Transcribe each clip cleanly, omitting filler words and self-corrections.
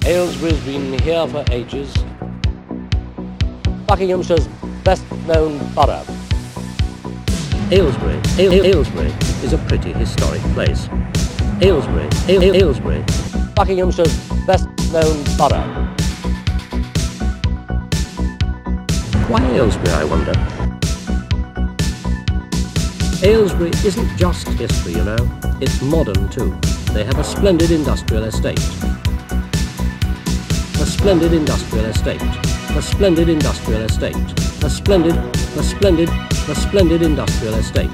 Aylesbury's been here for ages. Buckinghamshire's best-known borough. Aylesbury is a pretty historic place. Aylesbury. Buckinghamshire's best-known borough. Why Aylesbury, I wonder? Aylesbury isn't just history, you know. It's modern too. They have a splendid industrial estate. A splendid industrial estate. A splendid industrial estate. A splendid industrial estate.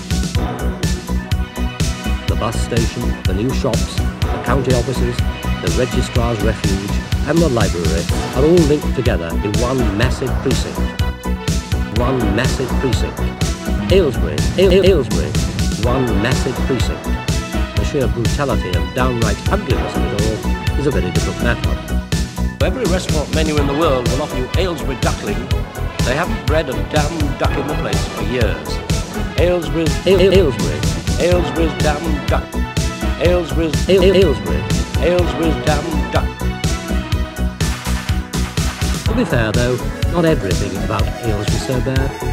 The bus station, the new shops, the county offices, the registrar's refuge, and the library are all linked together in one massive precinct. One massive precinct. Aylesbury, one massive precinct. The sheer brutality and downright ugliness of it all is a very different matter. Every restaurant menu in the world will offer you Aylesbury duckling. They haven't bred a damn duck in the place for years. Aylesbury's damn duck. Aylesbury's damn duck. To be fair though, not everything about Aylesbury's so bad.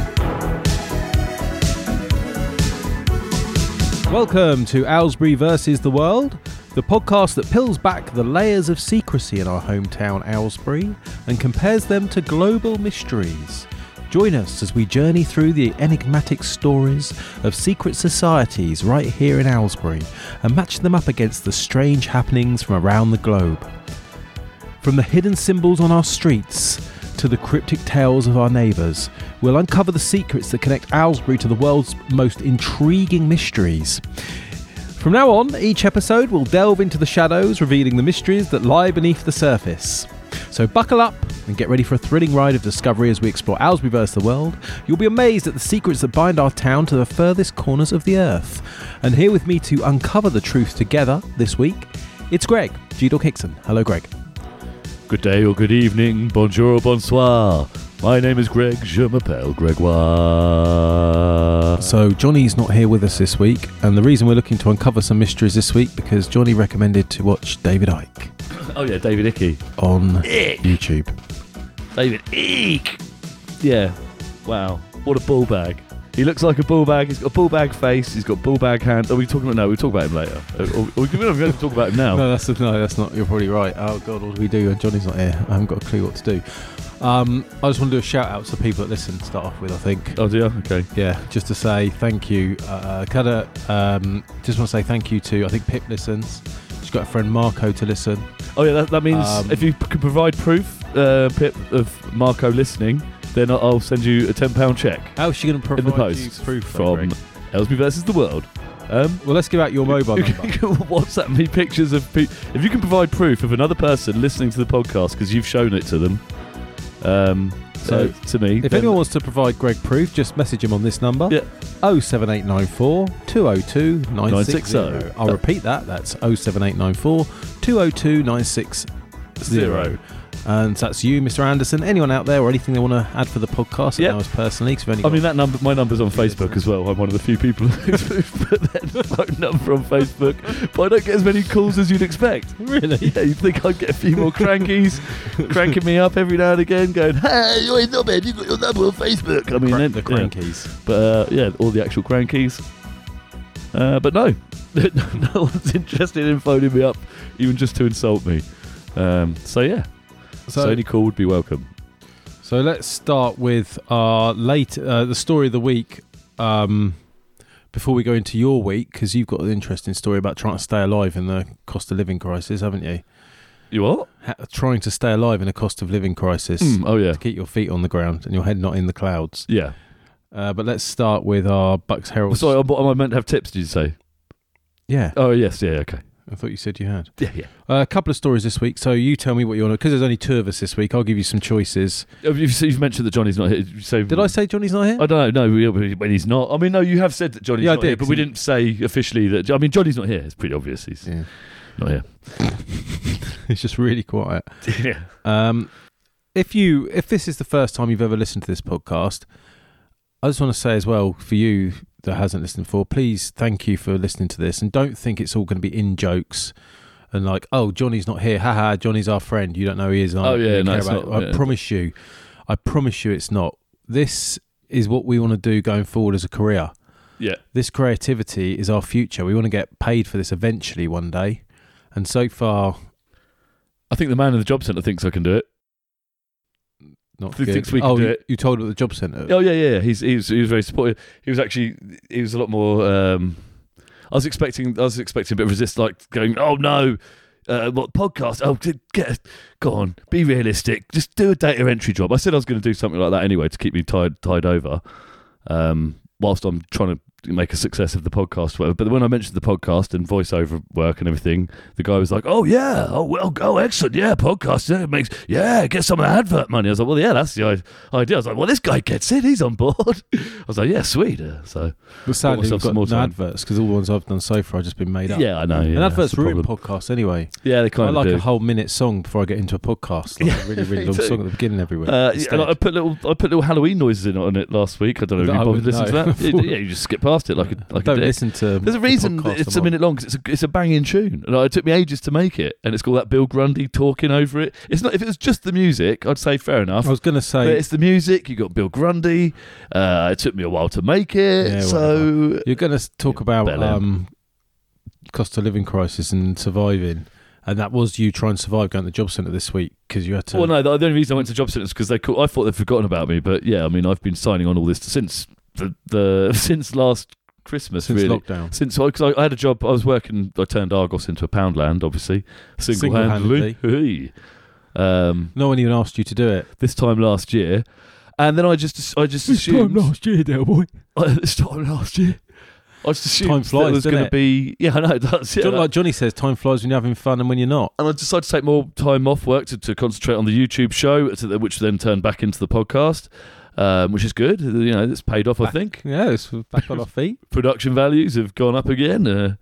Welcome to Aylesbury versus the World, the podcast that peels back the layers of secrecy in our hometown Aylesbury and compares them to global mysteries. Join us as we journey through the enigmatic stories of secret societies right here in Aylesbury and match them up against the strange happenings from around the globe. From the hidden symbols on our streets to the cryptic tales of our neighbours, we'll uncover the secrets that connect Aylesbury to the world's most intriguing mysteries. From now on, each episode will delve into the shadows, revealing the mysteries that lie beneath the surface. So buckle up and get ready for a thrilling ride of discovery as we explore Aylesbury vs. the world. You'll be amazed at the secrets that bind our town to the furthest corners of the earth. And here with me to uncover the truth together this week, it's Greg, G-Dog Hickson. Hello, Greg. Good day or good evening, bonjour or bonsoir. My name is Greg, je m'appelle Gregoire. So Johnny's not here with us this week, and the reason we're looking to uncover some mysteries this week because Johnny recommended to watch David Icke. Oh yeah, David Icke. On Icke. YouTube. David Icke! Yeah, wow, what a ball bag. He looks like a ball bag, he's got a ball bag face, he's got ball bag hands. Are we talking about, no, we'll talk about him later. We're going to talk about him now. No, that's not, you're probably right. Oh God, what do we do when Johnny's not here? I haven't got a clue what to do. I just want to do a shout out to the people that listen to start off with, I think. Oh, do you? Okay. Yeah, just to say thank you. Just want to say thank you to, I think Pip listens. She's got a friend Marco to listen. Oh yeah, that means if you can provide proof, Pip, of Marco listening, then I'll send you a £10 check. How's she going to provide in the post you proof from Aylesbury versus the World? Well, let's give out your mobile number. You can WhatsApp me pictures of if you can provide proof of another person listening to the podcast because you've shown it to them. To me, if anyone wants to provide Greg proof, just message him on this number. Yeah. 07894 202 960. I'll repeat that. That's 07894 202 960. And that's you, Mr. Anderson. Anyone out there or anything they want to add for the podcast? Yeah. I know us personally. That number, my number's on Facebook as well. I'm one of the few people who've put their phone number on Facebook, but I don't get as many calls as you'd expect. Really? Yeah, you'd think I'd get a few more crankies cranking me up every now and again, going, "Hey, you're not bad. You got your number on Facebook." I mean, the crankies. But all the actual crankies. But no, no one's interested in phoning me up, even just to insult me. So any call would be welcome. So let's start with our the story of the week. Before we go into your week, because you've got an interesting story about trying to stay alive in the cost of living crisis, haven't you? You what? Trying to stay alive in a cost of living crisis. Oh yeah. To keep your feet on the ground and your head not in the clouds. Yeah. But let's start with our Bucks Herald. Sorry, am I meant to have tips? Did you say? Yeah. Oh yes. Yeah. Okay. I thought you said you had. Yeah. A couple of stories this week. So you tell me what you want to... Because there's only two of us this week, I'll give you some choices. You've mentioned that Johnny's not here. Did I say Johnny's not here? I don't know. No, when he's not. I mean, no, you have said that Johnny's not here, but we didn't say officially that... I mean, Johnny's not here. It's pretty obvious he's not here. It's just really quiet. Yeah. If this is the first time you've ever listened to this podcast, I just want to say as well, for you that hasn't listened before, please thank you for listening to this, and don't think it's all going to be in jokes. and like, oh, Johnny's not here. Haha, Johnny's our friend. You don't know who he is. Oh, yeah, really no, care it's about not, it. yeah. I promise you it's not. This is what we want to do going forward as a career. Yeah. This creativity is our future. We want to get paid for this eventually one day. And so far, I think the man in the job centre thinks I can do it. not He good. thinks we can do it. You told him at the job centre. Oh yeah. He was very supportive. He was a lot more. I was expecting a bit of resist, like going, oh no, what podcast? Oh, go on, be realistic. Just do a data entry job. I said I was going to do something like that anyway to keep me tied over, whilst I'm trying to make a success of the podcast, whatever. But when I mentioned the podcast and voiceover work and everything, the guy was like, "Oh yeah, excellent, yeah, podcast, get some of the advert money." I was like, "Well, yeah, that's the idea." I was like, "Well, this guy gets it, he's on board." I was like, "Yeah, sweet." So, But sadly, myself we've some got more no time. adverts because all the ones I've done so far have just been made up. Yeah, I know. Yeah, and adverts that's the ruin problem. podcasts anyway. Yeah, they kind I of like do. a whole minute song before I get into a podcast. Like a really, really long too. song at the beginning every week. Yeah, Instead. and I put little Halloween noises in on it last week. I don't know if I you bothered wouldn't listened to know. that. Yeah, you just skip past it like a Don't dick. listen to. There's a the reason podcast it's I'm a on. minute long because it's a banging tune. And it took me ages to make it, and it's got that Bill Grundy talking over it. It's not. If it was just the music, I'd say fair enough. I was going to But say it's the music. You got Bill Grundy. It took me a while to make it. Yeah, So you're going to talk about Bel-Air. cost of living crisis and surviving, and that was you trying to survive going to the job centre this week because you had to. well, no. The only reason I went to job centre is because I thought they'd forgotten about me. But yeah, I mean, I've been signing on all this since since last Christmas, since really. lockdown. Because I had a job, I turned Argos into a Poundland, obviously, single-handedly. No one even asked you to do it. This time last year, and then I just assumed year, dear boy. this time last year, I just assumed Time flies, that it was doesn't going to it? be. Yeah, I know it does. Yeah, Like Johnny says, time flies when you're having fun and when you're not. and I decided to take more time off work to concentrate on the YouTube show, which then turned back into the podcast. Which is good. You know, it's paid off, I think. Yeah, it's back on our feet. Production values have gone up again.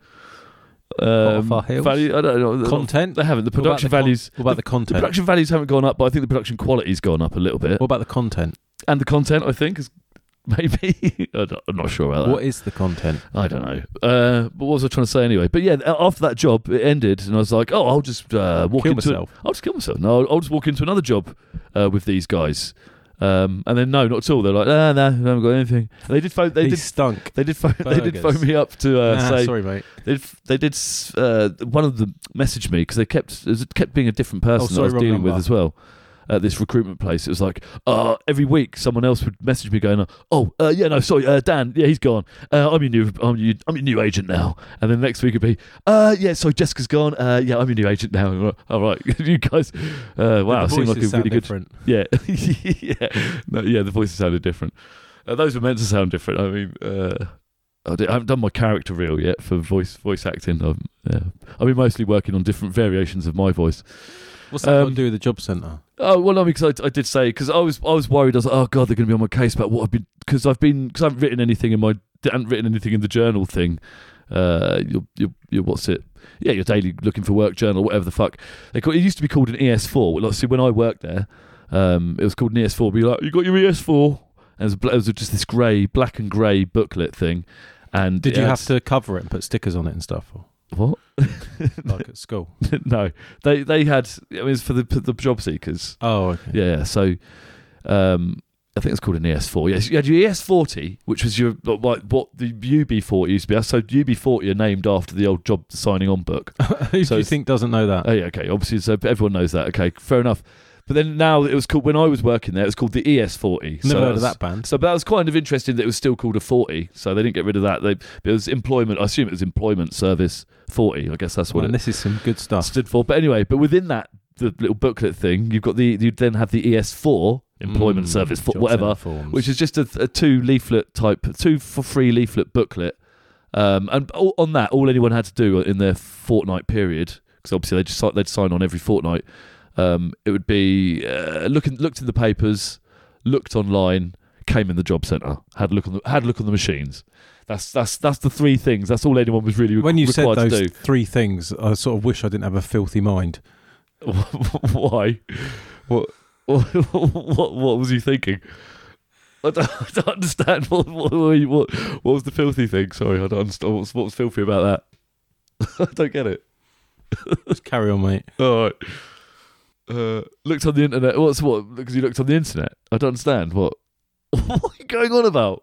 Off our heels. Value, I don't know. Content? They haven't. The What about production the con- values. what about the The content? production values haven't gone up, but I think the production quality's gone up a little bit. What about the content? And the content, I think, is maybe. I'm not sure about that. What is the content? I don't know. But what was I trying to say anyway? But yeah, after that job, it ended, and I was like, oh, I'll just walk Kill into. myself. I'll just kill myself. No, I'll just walk into another job with these guys. And then no, not at all. They're like, no, I haven't got anything. And they did phone. They He did. stunk. They did phone. They did Burgers. phone me up to say. Sorry, mate. They did. One of them messaged me because it kept being a different person that I sorry, was wrong dealing with number. as well. At this recruitment place, it was like every week someone else would message me going, Dan, yeah, he's gone. I'm your new agent now. And then next week it'd be, Jessica's gone. I'm your new agent now. All right, you guys. Wow, The it seemed like a voices sound really good. different. Yeah, the voices sounded different. Those were meant to sound different. I mean, I haven't done my character reel yet for voice acting. I've been mostly working on different variations of my voice. What's that got to do with the job centre? Oh well, no, because I did say because I was worried. I was like, oh god, they're going to be on my case about what I've been because I haven't written anything in the journal thing. Your what's it? Yeah, your daily looking for work journal, whatever the fuck. It used to be called an ES4. Like, see, when I worked there, it was called an ES4. Be like, you got your ES4, and it was just this black and grey booklet thing. And Did you have to cover it and put stickers on it and stuff? Or what? like at school? No, they had. It was for the job seekers. Oh, okay. Yeah, so I think it's called an ES4. Yes, you had your ES40, which was your like what the UB40 used to be. So UB40 are named after the old job signing on book. Who So do you think doesn't know that? Oh yeah, okay. Obviously, so everyone knows that. Okay, fair enough. But then now it was called when I was working there. It was called the ES40. Never heard of that band. So that was kind of interesting that it was still called a 40. So they didn't get rid of that. It was employment. I assume it was employment service 40. I guess that's what And this is some good stuff. stood for. But anyway, within that, the little booklet thing, you've got you then have the ES4 employment service for job whatever, centre forms. which is just a two for free leaflet booklet. And on that, all anyone had to do in their fortnight period, because obviously they'd sign on every fortnight. It would be looked in the papers, looked online, came in the job centre, had a look on the machines. That's the three things. That's all anyone was really when you said required those to do. three things, I sort of wish I didn't have a filthy mind. Why? What was you thinking? I don't understand. What was the filthy thing? Sorry, I don't understand. What was filthy about that? I don't get it. Just carry on, mate. All right. Looked on the internet. What? Because you looked on the internet. I don't understand. What? What are you going on about?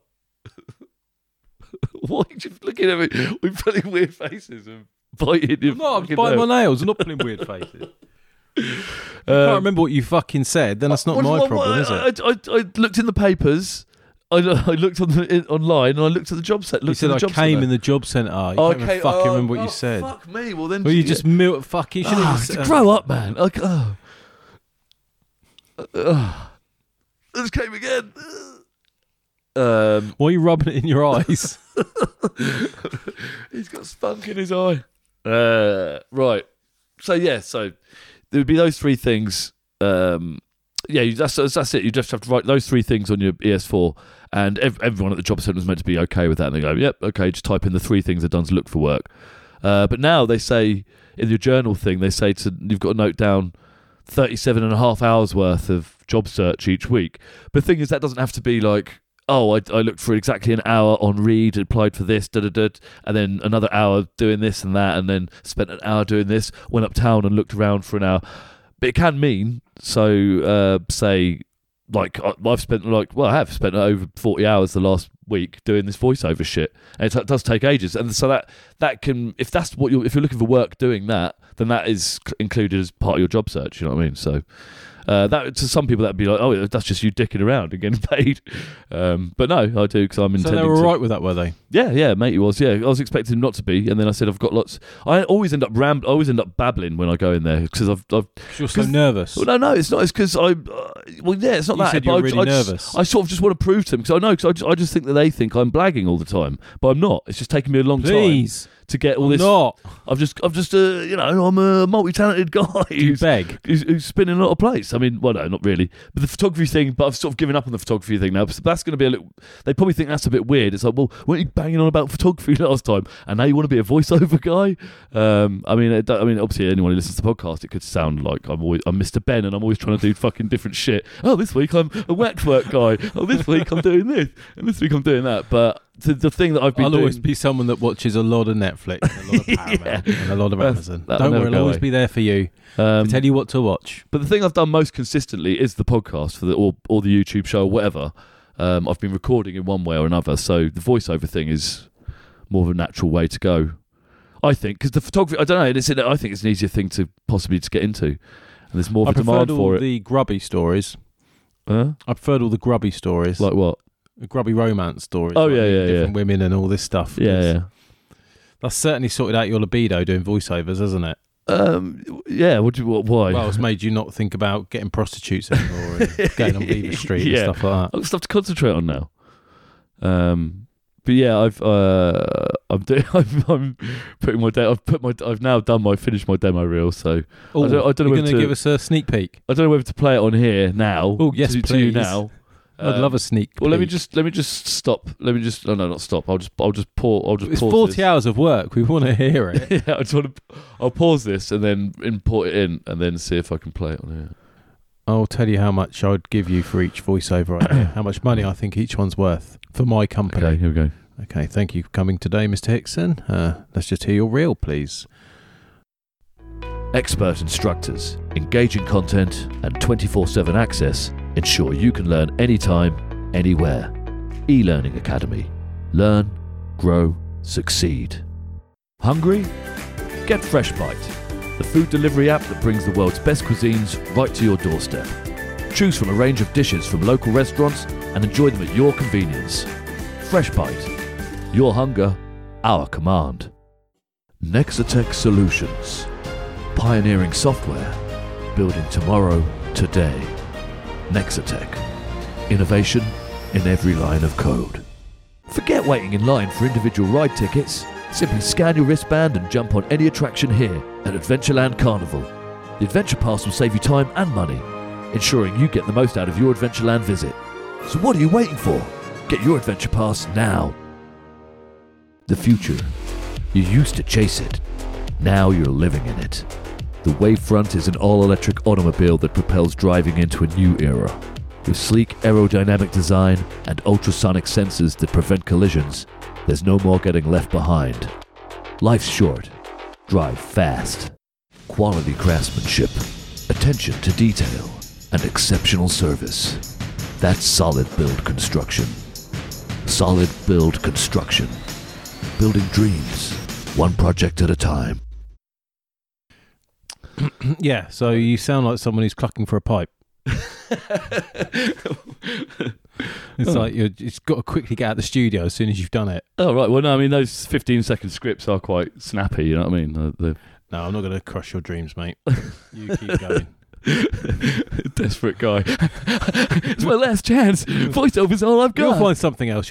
Why are you just looking at me with putting weird faces and biting your No, I'm fucking biting my nose? nails. I'm not putting weird faces. I can't remember what you fucking said. Then that's not my problem, is it? I looked in the papers. I looked online and I looked at the job set. You said I came in the job centre. You can't even fucking remember what you said. Fuck me. Well, then. Well, you just fucking. You shouldn't grow up, man. Like, I just came again. Why are you rubbing it in your eyes? He's got spunk in his eye. Right. So there would be those three things. That's it. You just have to write those three things on your ES4, and everyone at the job centre was meant to be okay with that. And they go, "Yep, okay." Just type in the three things they've done to look for work. But now they say in your journal thing, they say you've got to note down 37.5 hours worth of job search each week. But the thing is, that doesn't have to be like, oh, I looked for exactly an hour on Reed, applied for this, and then another hour doing this and that, and then spent an hour doing this, went uptown and looked around for an hour. But it can mean, say, like, I have spent over 40 hours the last week doing this voiceover shit, and it does take ages. And so that can, if you're looking for work doing that, then that is included as part of your job search. You know what I mean? So. That to some people that'd be like, oh, that's just you dicking around and getting paid. But no, I do because I'm intending. So they were all right with that, were they? Yeah, mate, he was. Yeah, I was expecting him not to be, and then I said I've got lots. I always end up babbling when I go in there because You're so nervous. Well, no, it's not. It's because it's not you that. Said you're really nervous. I sort of just want to prove to them because I just think that they think I'm blagging all the time, but I'm not. It's just taking me a long time to get all this. Not. I'm just I'm a multi-talented guy who's spinning a lot of plates. I mean, well, no, not really. But the photography thing, but I've sort of given up on the photography thing now. So that's going to be a little. They probably think that's a bit weird. It's like, well, weren't you banging on about photography last time, and now you want to be a voiceover guy? I mean, obviously, anyone who listens to the podcast, it could sound like I'm Mr. Ben, and I'm always trying to do fucking different shit. Oh, this week I'm a waxwork guy. Oh, this week I'm doing this, and this week I'm doing that. But the thing that I've been doing... I'll always be someone that watches a lot of Netflix, and a lot of Paramount, and a lot of Amazon. Don't worry, I'll always be there for you to tell you what to watch. But the thing I've done most consistently is the podcast or the YouTube show or whatever. I've been recording in one way or another, so the voiceover thing is more of a natural way to go, I think, because the photography, I don't know, I think it's an easier thing to possibly just get into, and there's more of a demand for it. The grubby stories. I preferred all the grubby stories. Like what? The grubby romance stories. Oh, like different women and all this stuff. Yeah. That's certainly sorted out your libido doing voiceovers, hasn't it? Yeah. Why? Well, it's made you not think about getting prostitutes anymore and going on Beaver Street and stuff like that. I've got stuff to concentrate on now. But yeah, I'm putting my finished my demo reel. So I don't know. You're going to give us a sneak peek. I don't know whether to play it on here now. Oh yes, to you now. I'd love a sneak peek. Well, let me just stop. Not stop. I'll just pause. It's 40 hours of work. We want to hear it. Yeah, I'll pause this and then import it in and then see if I can play it on here. I'll tell you how much I'd give you for each voiceover I hear. How much money I think each one's worth for my company. Okay, here we go. Okay, thank you for coming today, Mr. Hickson. Let's just hear your reel, please. Expert instructors, engaging content, and 24/7 access ensure you can learn anytime, anywhere. eLearning Academy. Learn, grow, succeed. Hungry? Get FreshBite, the food delivery app that brings the world's best cuisines right to your doorstep. Choose from a range of dishes from local restaurants and enjoy them at your convenience. FreshBite. Your hunger, our command. Nexatech Solutions. Pioneering software. Building tomorrow, today. Nexatech. Innovation in every line of code. Forget waiting in line for individual ride tickets. Simply scan your wristband and jump on any attraction here at Adventureland Carnival. The Adventure Pass will save you time and money, ensuring you get the most out of your Adventureland visit. So what are you waiting for? Get your Adventure Pass now. The future. You used to chase it. Now you're living in it. The Wavefront is an all-electric automobile that propels driving into a new era. With sleek aerodynamic design and ultrasonic sensors that prevent collisions, there's no more getting left behind. Life's short. Drive fast. quality craftsmanship, attention to detail, and exceptional service. That's Solid Build Construction. Solid Build Construction. Building dreams, one project at a time. Yeah, so you sound like someone who's clucking for a pipe. It's like you've got to quickly get out of the studio as soon as you've done it. Oh, right. Well, no, I mean, those 15-second scripts are quite snappy, you know what I mean? No, I'm not going to crush your dreams, mate. You keep going. Desperate guy. It's my last chance. Voiceover's all I've got. You'll find something else.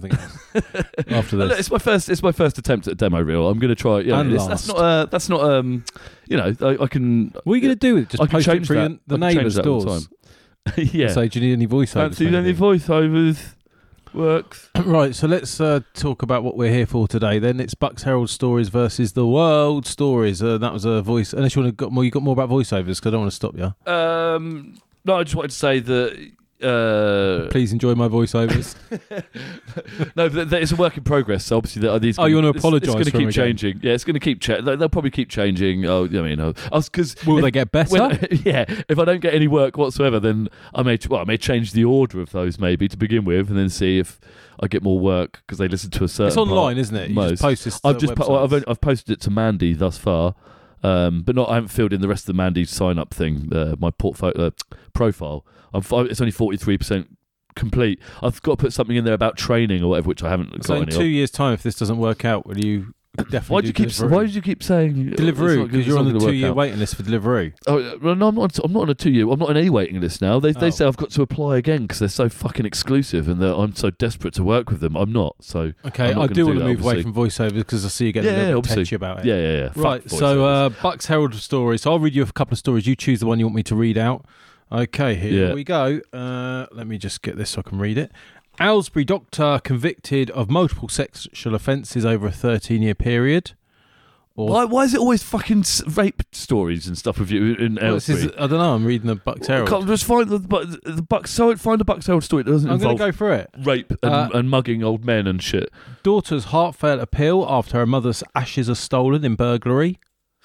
After this. It's my first attempt at a demo reel. I'm going to try. Yeah, And that's not. You know, I can. What are you going to do with it? Just I can post it change through that. the I can change neighbours' that all the doors. time. Yeah. So do you need any voiceovers? Fancy for any anything? voiceovers? Works. Right, so let's talk about what we're here for today. Then it's Bucks Herald Stories versus the World Stories. That was a voice. Unless you want to got more, you got more about voiceovers because I don't want to stop you. No, I just wanted to say that. Please enjoy my voiceovers. No, it's a work in progress. So obviously, these. Oh, you want to It's apologise going to for them keep again? changing. Yeah, it's going to keep. They'll probably keep changing. Oh, I mean, because Will they get better? If I don't get any work whatsoever, then I may change the order of those maybe to begin with, and then see if I get more work because they listen to a certain. It's online, part isn't it? You most. just post this. To I've posted it to Mandy thus far, but I haven't filled in the rest of the Mandy sign up thing. My portfolio profile. It's only 43% complete. I've got to put something in there about training or whatever, which I haven't So got in any 2 of. years' time, if this doesn't work out, will you definitely Why did you keep saying Deliveroo? Because you're on the 2 year wait. waiting list for Deliveroo. Oh well, no, I'm not on a 2 year. I'm not on any waiting list now. They Oh. say I've got to apply again because they're so fucking exclusive and I'm so desperate to work with them. I'm not. So Okay, I'm not I gonna do want to that, move away obviously. from voiceovers because I see you getting a little bit touchy about it. Yeah. Right, Fuck so voiceovers. Bucks Herald Stories. So I'll read you a couple of stories. You choose the one you want me to read out. Okay, here Yeah. we go. Let me just get this so I can read it. Aylesbury doctor convicted of multiple sexual offences over a 13-year period. Or Why is it always fucking rape stories and stuff with you in Well, this Aylesbury? is, I don't know. I'm reading the Bucks Herald. Can't just find the Bucks. So find a Bucks Herald story that doesn't I'm going involve to go through it. rape and mugging old men and shit. Daughter's heartfelt appeal after her mother's ashes are stolen in burglary.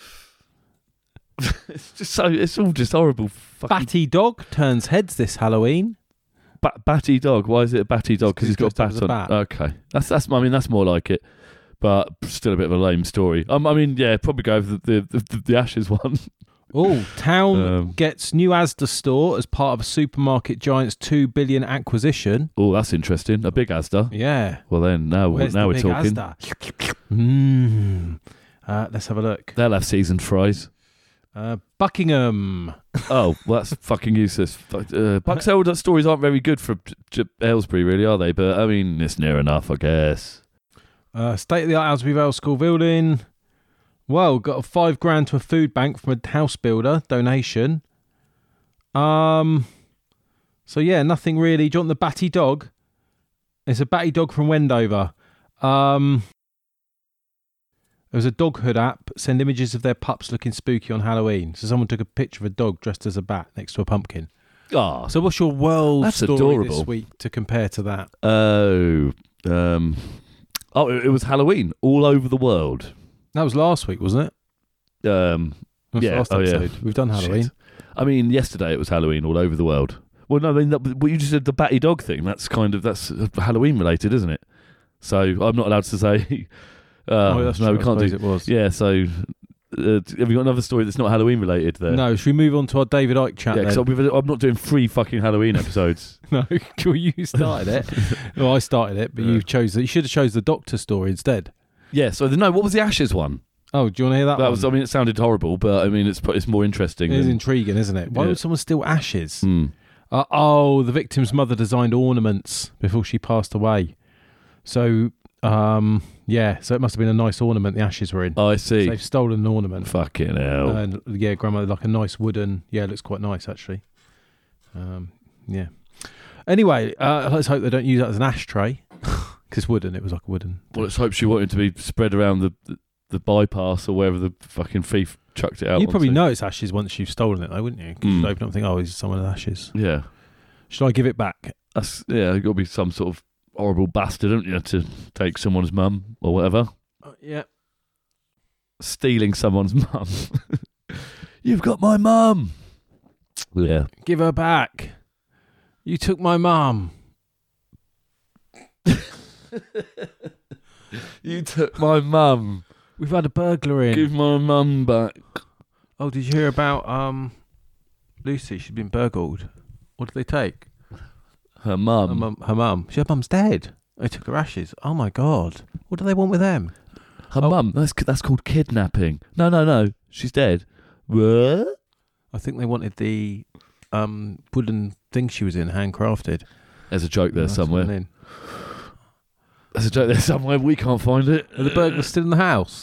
It's all just horrible. Fucking Batty dog turns heads this Halloween. batty dog. Why is it a batty dog? Because he's got a dressed up bat as a on. bat. Okay, that's. I mean, that's more like it. But still a bit of a lame story. I mean, yeah, probably go with the Ashes one. Oh, town gets new Asda store as part of a supermarket giant's $2 billion acquisition. Oh, that's interesting. A big Asda. Yeah. Well, then now Where's we're the big talking. Asda? Let's have a look. They'll have seasoned fries. Buckingham. Oh, well, that's fucking useless. Bucks Herald stories aren't very good for Aylesbury, really, are they? But I mean, it's near enough, I guess. State of the art Aylesbury Vale School building. Well, got a $5,000 to a food bank from a house builder donation. So yeah, nothing really. Do you want the Batty dog? It's a Batty dog from Wendover. There was a dog hood app. Send images of their pups looking spooky on Halloween. So someone took a picture of a dog dressed as a bat next to a pumpkin. Ah, So what's your world That's story adorable. this week to compare to that? It was Halloween all over the world. That was last week, wasn't it? That was Yeah. last Oh, yeah. episode. We've done Halloween. Shit. I mean, yesterday it was Halloween all over the world. Well, no, I mean, what you just said, the batty dog thing, that's Halloween related, isn't it? So I'm not allowed to say. Oh, that's no, true. we can't I do. suppose it was. Yeah, so have you got another story that's not Halloween related there? No, should we move on to our David Icke chat Yeah, then? because I'm not doing 3 fucking Halloween episodes. No, well, you started it. Well, I started it, but you chose it. You should have chose the Doctor story instead. Yeah, so what was the Ashes one? Oh, do you want to hear that one? Was, I mean, it sounded horrible, but I mean, it's more interesting. It is than- intriguing, isn't it? Why Yeah. would someone steal ashes? Hmm. The victim's mother designed ornaments before she passed away. So, so it must have been a nice ornament the ashes were in. Oh, I So see. they've stolen an ornament. Fucking hell. And yeah, grandmother, like a nice wooden. Yeah, it looks quite nice actually. Yeah. Anyway, let's hope they don't use that as an ashtray because wooden. It was like a wooden. Well, let's hope she wanted to be spread around the bypass or wherever the fucking thief chucked it out. You probably onto. know it's ashes once you've stolen it, though, wouldn't you? 'Cause you'd open up and think, "Oh, is someone's ashes? Yeah. Should I give it back?" You've got to be some sort of horrible bastard, haven't you, to take someone's mum or whatever. Yeah. Stealing someone's mum. You've got my mum. Yeah. Give her back. You took my mum. You took my mum. We've had a burglar in. Give my mum back. Oh, did you hear about Lucy? She's been burgled. What did they take? Her mum. Her mum. Her mum's dead. They took her ashes. Oh my God. What do they want with them? Her mum. That's called kidnapping. No. She's dead. What? I think they wanted the wooden thing she was in, handcrafted. There's a joke there That's somewhere. what I mean. There's a joke there somewhere. We can't find it. Are the burglars still in the house?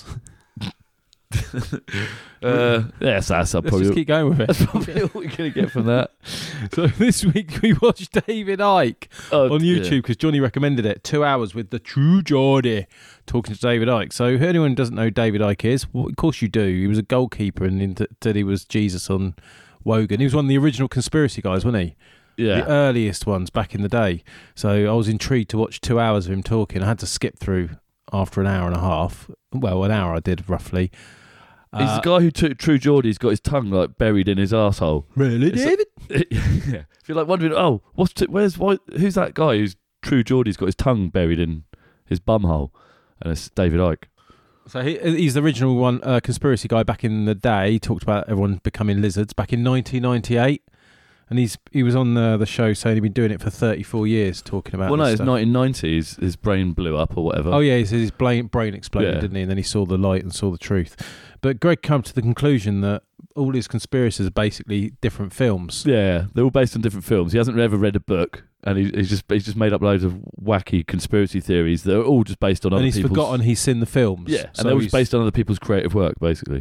Yes, that's Let's probably. just keep going with it. That's probably all we're gonna get from that. So this week we watched David Icke on yeah. YouTube because Johnny recommended it. 2 hours with the true Geordie talking to David Icke. So if anyone doesn't know who David Icke is, well, of course you do. He was a goalkeeper and said he was Jesus on Wogan. He was one of the original conspiracy guys, wasn't he? Yeah. The earliest ones back in the day. So I was intrigued to watch 2 hours of him talking. I had to skip through after an hour and a half. Well, an hour I did roughly. He's the guy who took True Geordie's got his tongue like buried in his arsehole. Really, It's David? Yeah. If you're like wondering, who's that guy who's True Geordie's got his tongue buried in his bumhole? And it's David Icke. So he's the original one, conspiracy guy back in the day. He talked about everyone becoming lizards back in 1998. And he was on the show saying he'd been doing it for 34 years, talking about. Well, no, this it's stuff. 1990s. His brain blew up or whatever. Oh yeah, he said his brain exploded, Yeah. didn't he? And then he saw the light and saw the truth. But Greg came to the conclusion that all his conspiracies are basically different films. Yeah, they're all based on different films. He hasn't ever read a book, and he's just made up loads of wacky conspiracy theories that are all just based on other And he's people's. forgotten he's seen the films. Yeah, and So they're all he's- based on other people's creative work, basically.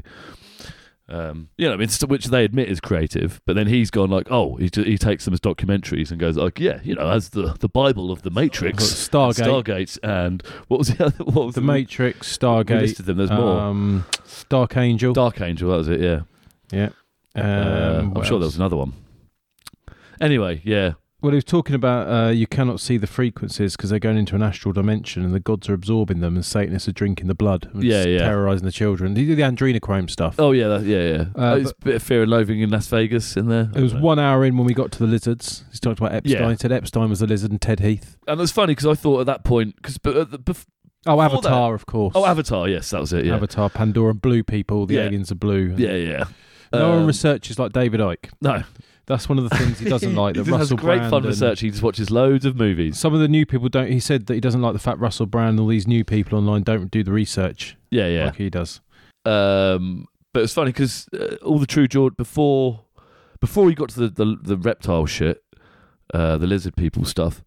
Which they admit is creative, but then he's gone like, he takes them as documentaries and goes like, as the Bible of the Matrix, Stargate, and what was the other? What was The Matrix, Stargate. We listed them. There's more. Dark Angel. Dark Angel. That was it. Yeah. Yeah. I'm what sure there else? was another one. Anyway, yeah. Well, he was talking about you cannot see the frequencies because they're going into an astral dimension and the gods are absorbing them and Satanists are drinking the blood. And Yeah. terrorising the children. He did the adrenochrome stuff. Oh yeah, yeah. There's a bit of Fear and Loathing in Las Vegas in there. It was 1 hour in when we got to the lizards. He's talked about Epstein. Yeah. He said Epstein was the lizard and Ted Heath. And it was funny because I thought at that point Avatar, of course. Avatar, yes, that was it. Yeah, Avatar, Pandora, blue people. The Yeah. aliens are blue. yeah. No one researches like David Icke. No, That's one of the things he doesn't like. he That just has Russell great Brand fun and research. He just watches loads of movies. Some of the new people don't. He said that he doesn't like the fact Russell Brand and all these new people online don't do the research Yeah. like he does. But it's funny because all the True Geordie before he got to the reptile shit, the lizard people stuff.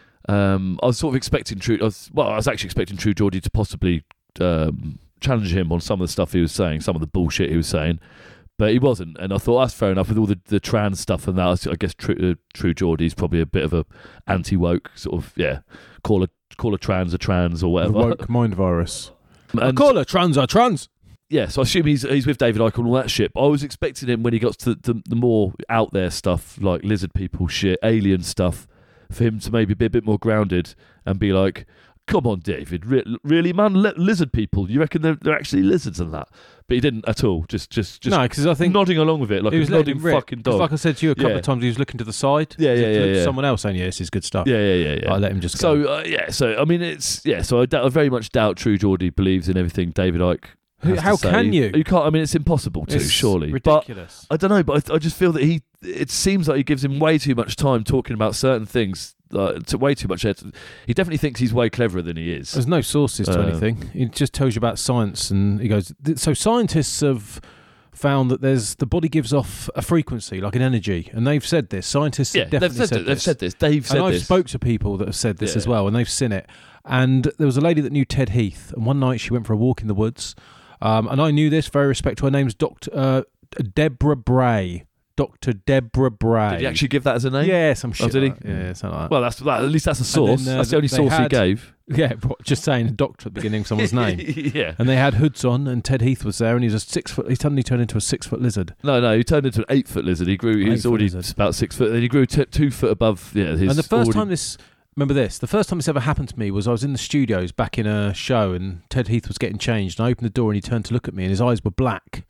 I was sort of expecting I was actually expecting True Geordie to possibly challenge him on some of the stuff he was saying, some of the bullshit he was saying, but he wasn't. And I thought that's fair enough with all the trans stuff and that. I guess True Geordie's probably a bit of a anti-woke sort of call a trans or whatever. The woke mind virus. And- Call her trans or trans. Yeah, so I assume he's with David Icke and all that shit. But I was expecting him when he got to the more out there stuff, like lizard people shit, alien stuff, for him to maybe be a bit more grounded and be like, "Come on, David, really, man, lizard people? You reckon they're actually lizards and that?" But he didn't at all. Just No, because I think nodding along with it like he a was letting nodding him rip. fucking 'Cause dog. like I said to you a couple Yeah. of times, he was looking to the side. Yeah, He yeah, looked yeah, to yeah. Someone else saying, "Yeah, this is good stuff." Yeah. I let him just go. So I mean, So I very much doubt True Geordie believes in everything David Icke. has How to say. can you? You can't. I mean, it's impossible to, It's surely. ridiculous. But I don't know. But I just feel that it seems like he gives him way too much time talking about certain things. Way too much. He definitely thinks he's way cleverer than he is. There's no sources to anything. He just tells you about science, and he goes. So scientists have found that the body gives off a frequency, like an energy, and they've said this. Scientists have definitely said this. They've said this. Dave said And I've this. spoke to people that have said this Yeah. as well, and they've seen it. And there was a lady that knew Ted Heath, and one night she went for a walk in the woods, and I knew this, very respectful. Her name's Dr. Deborah Bray. Dr. Deborah Bray. Did he actually give that as a name? Yeah, some shit. did he? like that. Yeah, something like that. Well, at least that's a source. then, that's the only they source he had- gave. Yeah, just saying a doctor at the beginning of someone's name. Yeah. And they had hoods on, and Ted Heath was there, and he was a 6 foot. He suddenly turned into a 6 foot lizard. No, he turned into an 8-foot lizard. He grew. He was 8-foot already lizard. about 6 foot. Then he grew 2 foot above. Yeah, his. And the first already- time the first time this ever happened to me was I was in the studios back in a show, and Ted Heath was getting changed, and I opened the door, and he turned to look at me, and his eyes were black,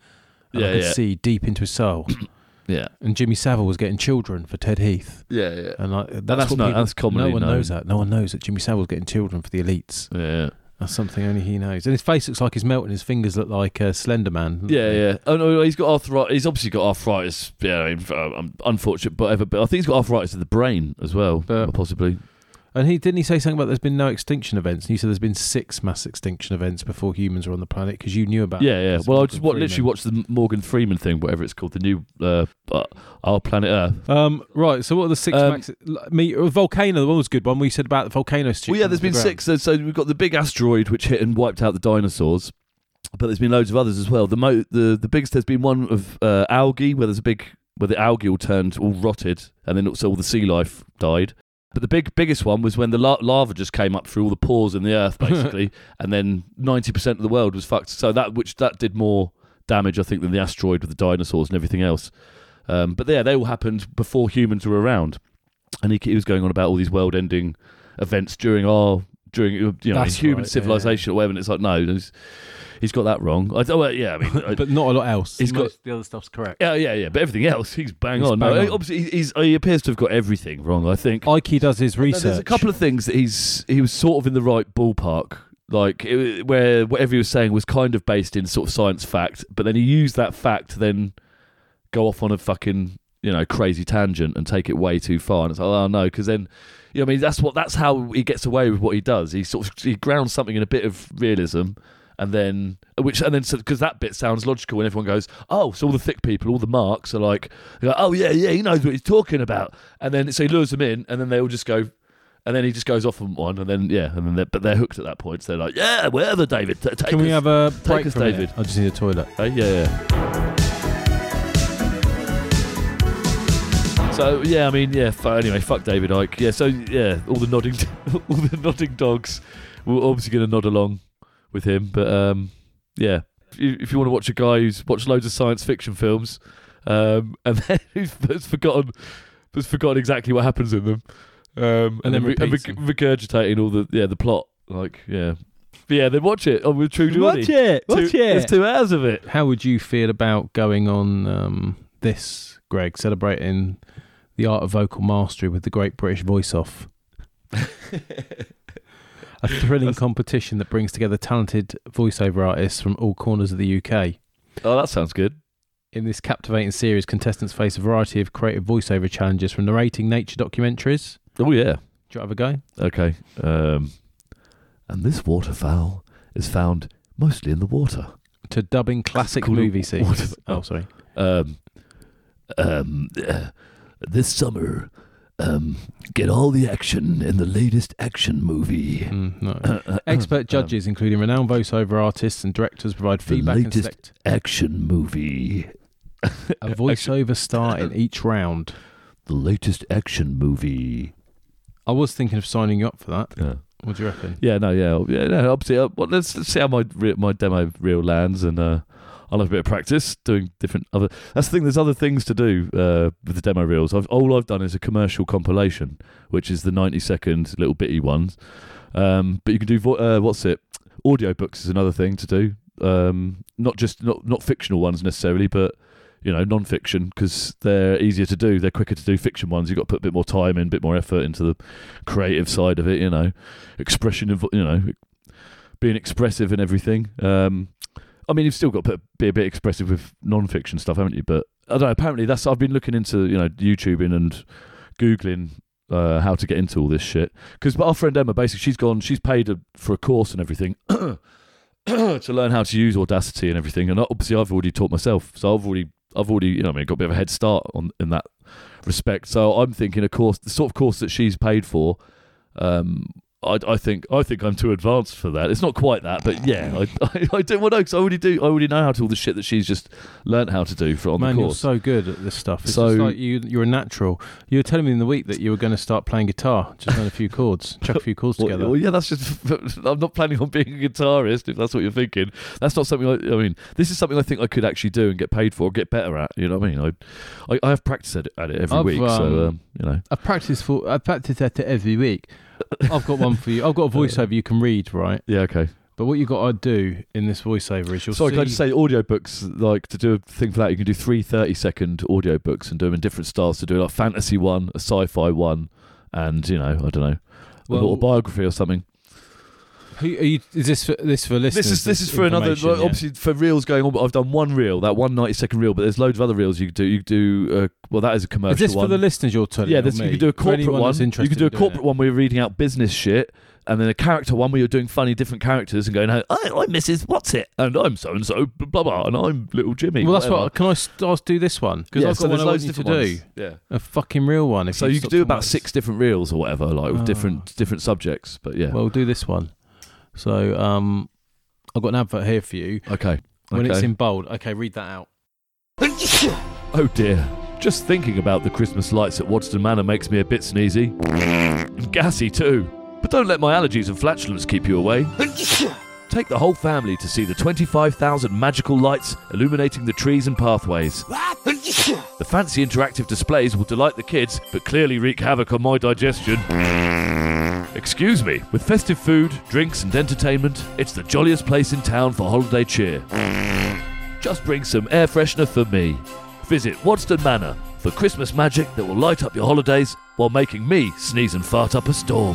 And I Yeah, could yeah. see deep into his soul. Yeah. And Jimmy Savile was getting children for Ted Heath. Yeah, yeah. And that's what no- people, that's commonly no one known. knows that. No one knows that Jimmy Savile's getting children for the elites. Yeah. That's something only he knows. And his face looks like he's melting. His fingers look like Slender Man. Yeah, yeah. Oh no, he's got arthritis. He's obviously got arthritis. Yeah, I mean, unfortunate, but I think he's got arthritis of the brain as well, possibly. And didn't he say something about there's been no extinction events? And he said there's been 6 mass extinction events before humans were on the planet because you knew about. Yeah, yeah. this Well, I Morgan just Freeman. literally watched the Morgan Freeman thing, whatever it's called, the new Our Planet Earth. Right. So what are the 6 max? Volcano. The one was a good one. We said about the volcano. Well, yeah, there's been 6. So we've got the big asteroid which hit and wiped out the dinosaurs, but there's been loads of others as well. The biggest, there's been one of algae where the algae all turned all rotted, and then also all the sea life died. But the biggest one was when the lava just came up through all the pores in the earth, basically, and then 90% of the world was fucked. So that did more damage, I think, than the asteroid with the dinosaurs and everything else. But yeah, they all happened before humans were around, and he was going on about all these world-ending events during human civilization or whatever. And it's like, no, he's got that wrong. But not a lot else. Most the other stuff's correct. Yeah. But everything else, he's bang He's on. bang on. Obviously, he appears to have got everything wrong. I think. Ike does his research. There's a couple of things that he was sort of in the right ballpark. Like where whatever he was saying was kind of based in sort of science fact, but then he used that fact to then go off on a fucking crazy tangent and take it way too far. And it's like, oh no, because then that's how he gets away with what he does. He grounds something in a bit of realism. And then because that bit sounds logical, and everyone goes, oh, so all the thick people, all the marks are like, oh yeah, he knows what he's talking about. And then so he lures them in, and then they all just go, and then he just goes off on one, and then but they're hooked at that point. So they're like, yeah, wherever, David. Can we have a break us, from David? it? I just need a toilet. Yeah. So yeah, I mean, yeah. Anyway, fuck David Icke. Yeah. So yeah, all the nodding dogs. We're obviously going to nod along with him, but yeah, if you want to watch a guy who's watched loads of science fiction films and then has forgotten exactly what happens in them, and then regurgitating all the plot, like then watch it with True Geordie. Watch it. There's 2 hours of it. How would you feel about going on this, Greg, celebrating the art of vocal mastery with the Great British Voice Off? A thrilling competition that brings together talented voiceover artists from all corners of the UK. Oh, that sounds good. In this captivating series, contestants face a variety of creative voiceover challenges, from narrating nature documentaries. Oh, yeah. Do you want to have a go? Okay. And this waterfowl is found mostly in the water. To dubbing classic movie scenes. Oh, sorry. This summer, get all the action in the latest action movie. No. Expert judges, including renowned voiceover artists and directors, provide feedback and latest select action movie. a voiceover star in each round. The latest action movie. I was thinking of signing you up for that. Yeah. What do you reckon? Yeah, no, obviously, let's see how my demo reel lands, and I'll have a bit of practice doing different other. That's the thing. There's other things to do with the demo reels. All I've done is a commercial compilation, which is the 90-second little bitty ones. But you can do audiobooks is another thing to do. Not fictional ones necessarily, but non-fiction, because they're easier to do. They're quicker to do. Fiction ones, you've got to put a bit more time in, a bit more effort into the creative side of it. Expression of being expressive and everything. I mean, you've still got to be a bit expressive with non-fiction stuff, haven't you? But I don't know. Apparently, I've been looking into YouTubing and Googling how to get into all this shit. Because our friend Emma, basically, she's paid for a course and everything to learn how to use Audacity and everything. And obviously, I've already taught myself, so I've already got a bit of a head start in that respect. So I'm thinking the sort of course that she's paid for. I think I'm too advanced for that. It's not quite that, but yeah, I do. Well, no, because I already know how to all the shit that she's just learnt how to do on the course. You're so good at this stuff. It's just like you're a natural. You were telling me in the week that you were going to start playing guitar, just learn a few chords, chuck a few chords together. Well, yeah, that's just. I'm not planning on being a guitarist, if that's what you're thinking. That's not something. I mean, this is something I think I could actually do and get paid for, or get better at. You know what I mean? I have practiced at it every week, so I practice at it every week. I've got one for you. I've got a voiceover you can read, right? Yeah, okay. But what you got to do in this voiceover is Sorry, can I just say audiobooks, like to do a thing for that, you can do 3 30-second audiobooks and do them in different styles. To do like a fantasy one, a sci-fi one, and, you know, I don't know, an autobiography or something. Is this for listeners? This is for another, like, obviously for reels going on, but I've done one reel, that 1 90-second reel, but there's loads of other reels you could do. You could do, well, that is a commercial one. Is this for the listeners you're telling? Yeah, you could do a corporate one. You could do a corporate one where you're reading out business shit, and then a character one where you're doing funny different characters and going, I'm Mrs. What's It, and I'm so-and-so, blah, blah, and I'm Little Jimmy. Well, that's what, can I do this one? Because I've got one I want you to do. Yeah. A fucking real one. So you could do about 6 different reels or whatever, like with different subjects, but yeah. Well, do this one. So, I've got an advert here for you. Okay. When it's in bold. Okay, read that out. Oh dear. Just thinking about the Christmas lights at Wadston Manor makes me a bit sneezy. And gassy too. But don't let my allergies and flatulence keep you away. Take the whole family to see the 25,000 magical lights illuminating the trees and pathways. The fancy interactive displays will delight the kids, but clearly wreak havoc on my digestion. Excuse me, with festive food, drinks and entertainment, it's the jolliest place in town for holiday cheer. Just bring some air freshener for me. Visit Wadston Manor for Christmas magic that will light up your holidays while making me sneeze and fart up a storm.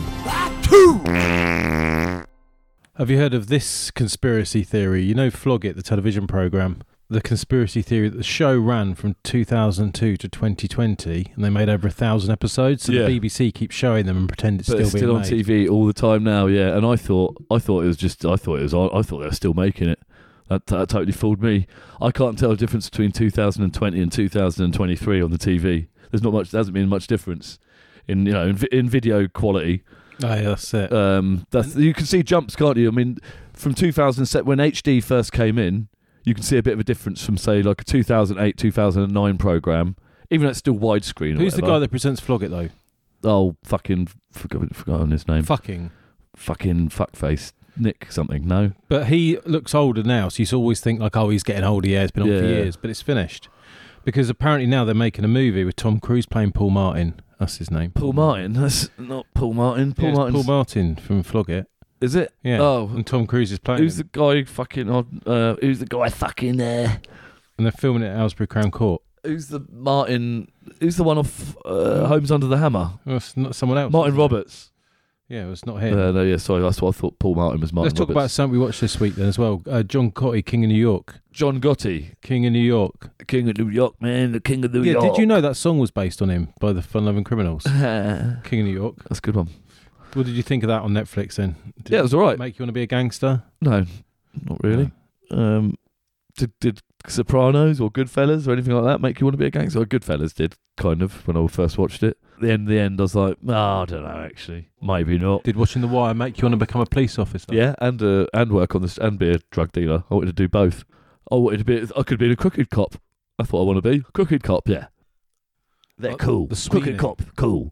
Have you heard of this conspiracy theory? You know Flog It, the television programme? The conspiracy theory that the show ran from 2002 to 2020 and they made over 1,000 episodes, so the BBC keeps showing them and pretend it's still on TV all the time now, yeah. And I thought they were still making it. That totally fooled me. I can't tell the difference between 2020 and 2023 on the TV. There hasn't been much difference in video quality. Oh, yeah, that's it. You can see jumps, can't you? I mean, from 2007 when HD first came in, you can see a bit of a difference from, say, like a 2008, 2009 programme, even though it's still widescreen. Who's the guy that presents Flog It, though? Oh, forgotten his name. Fucking fuckface. Nick something, no? But he looks older now, so you always think, like, oh, he's getting older, yeah, it's been on for years, but it's finished. Because apparently now they're making a movie with Tom Cruise playing Paul Martin. That's his name. Paul Martin? That's not Paul Martin. Paul Martin from Flog It. Is it? Yeah. Oh. And Tom Cruise is playing Who's the guy fucking... who's the guy fucking... And they're filming it at Aylesbury Crown Court. Who's the Martin... Who's the one off Homes Under the Hammer? Well, it's not someone else. Martin Roberts. Yeah, it's not him. No, yeah, sorry. That's what I thought Paul Martin was Martin Let's talk Roberts. about something we watched this week then as well. John Gotti, King of New York. John Gotti. King of New York. King of New York, man. The King of New York. Yeah, did you know that song was based on him by the Fun Loving Criminals? King of New York. That's a good one. What did you think of that on Netflix then? It was all right. Make you want to be a gangster? No, not really. No. Did Sopranos or Goodfellas or anything like that make you want to be a gangster? Well, Goodfellas did, kind of, when I first watched it. The end, I was like, I don't know, actually. Maybe not. Did Watching the Wire make you want to become a police officer? Yeah, and work on this, and be a drug dealer. I wanted to do both. I could have been a crooked cop. That's what I want to be. Crooked cop, yeah. They're cool. The Sweeney. Crooked cop, cool.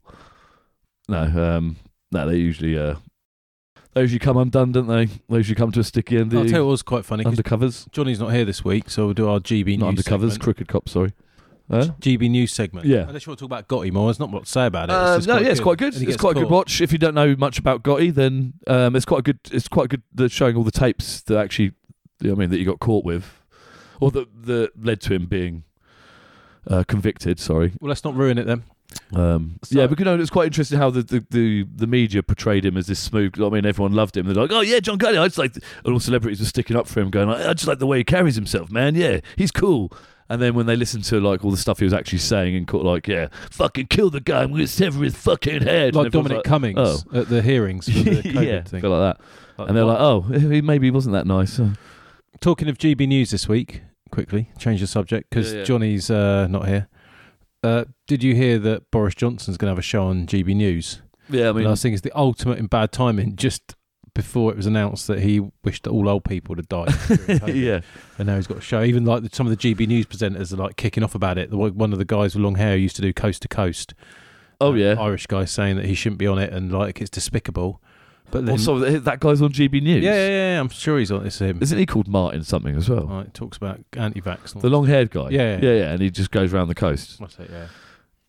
No, they usually come undone, don't they? They usually come to a sticky end. I'll tell you what was quite funny. Undercovers. Johnny's not here this week, so we'll do our GB Not News undercovers, segment. crooked cop, sorry. GB News segment. Yeah. Unless you want to talk about Gotti more, there's not much to say about it. It's quite good. It's quite a good watch. If you don't know much about Gotti, then it's quite good. It's quite good. They're showing all the tapes that actually, that he got caught with, or that led to him being convicted. Sorry. Well, let's not ruin it then. Yeah, but it's quite interesting how the media portrayed him as this smooth. I mean, everyone loved him. They're like, oh yeah, John Gotti. I just like, and all celebrities were sticking up for him, going, I just like the way he carries himself, man. Yeah, he's cool. And then when they listened to like all the stuff he was actually saying and caught, like, yeah, fucking kill the guy, I'm going to sever his fucking head. Like Dominic Cummings at the hearings for the COVID thing. Feel like that. And they're like, oh, maybe he wasn't that nice. Talking of GB News this week, quickly, change the subject, because Johnny's not here. Did you hear that Boris Johnson's going to have a show on GB News? Yeah, I mean... And I think it's the ultimate in bad timing, just before it was announced that he wished that all old people had died during COVID. Yeah. And now he's got a show. Even like some of the GB News presenters are like kicking off about it. One of the guys with long hair who used to do Coast to Coast. Oh, yeah. Irish guy saying that he shouldn't be on it and like it's despicable. But then, so that guy's on GB News? Yeah, I'm sure he's on. It's him. Isn't he called Martin something as well? Right, talks about anti-vax. The long-haired guy? Yeah, and he just goes around the coast. That's it, yeah.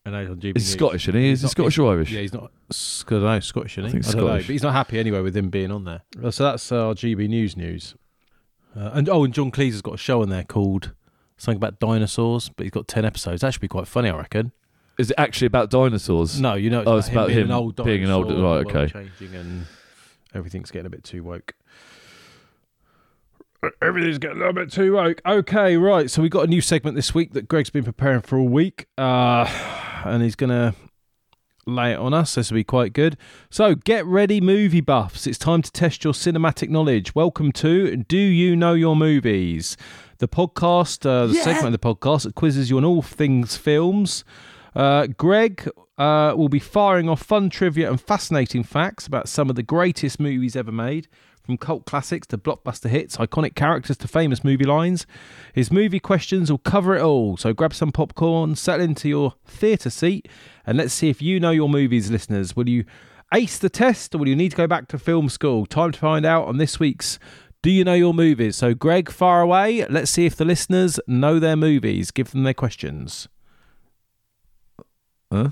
And he's on GB He's News. Scottish, isn't he? Is he Scottish or Irish? Yeah, he's not Scottish, isn't he? I think don't know, Scottish. but he's not happy anyway with him being on there. So that's our GB News. And John Cleese has got a show on there called something about dinosaurs, but he's got 10 episodes. That should be quite funny, I reckon. Is it actually about dinosaurs? No, it's about being him an old dinosaur, being an old. Right, okay. Changing and everything's getting a bit too woke. Everything's getting a little bit too woke. Okay, right. So we got a new segment this week that Greg's been preparing for all week, and he's gonna lay it on us. This will be quite good. So get ready, movie buffs. It's time to test your cinematic knowledge. Welcome to Do You Know Your Movies? The podcast, segment of the podcast that quizzes you on all things films. Greg will be firing off fun trivia and fascinating facts about some of the greatest movies ever made, from cult classics to blockbuster hits, iconic characters to famous movie lines. His movie questions will cover it all. So grab some popcorn, settle into your theatre seat, and let's see if you know your movies, listeners. Will you ace the test, or will you need to go back to film school? Time to find out on this week's Do You Know Your Movies? So Greg, fire away. Let's see if the listeners know their movies. Give them their questions. Huh?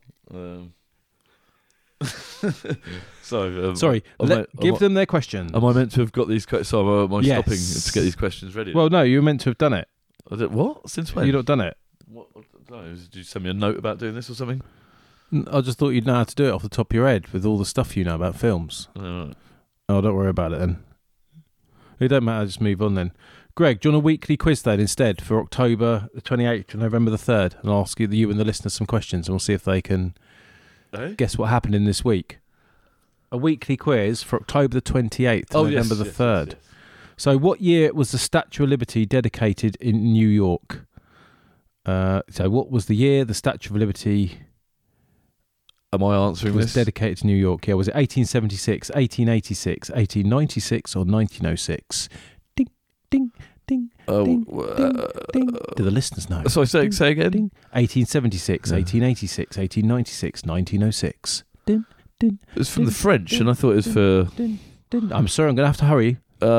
Sorry, give them their questions. Am I meant to have got these? So am I Yes. stopping to get these questions ready? Well, no, you were meant to have done it. What? Since when? You've not done it. What? Did you send me a note about doing this or something? I just thought you'd know how to do it off the top of your head with all the stuff you know about films. Right. Oh, don't worry about it then. It don't matter, just move on then. Greg, do you want a weekly quiz then instead for October the 28th to November the 3rd? And I'll ask you and the listeners some questions and we'll see if they can guess what happened in this week. A weekly quiz for October the 28th to November the 3rd. Yes. So what year was the Statue of Liberty dedicated in New York? So what was the year the Statue of Liberty Am I answering was this? dedicated to New York? Yeah, was it 1876, 1886, 1896 or 1906? Ding, ding, ding, ding, ding, ding. Do the listeners know? Sorry, say again. Ding. 1876, 1886, 1896, 1906. Ding, ding, It was from the French, and I thought it was for ding, ding. I'm sorry, I'm going to have to hurry.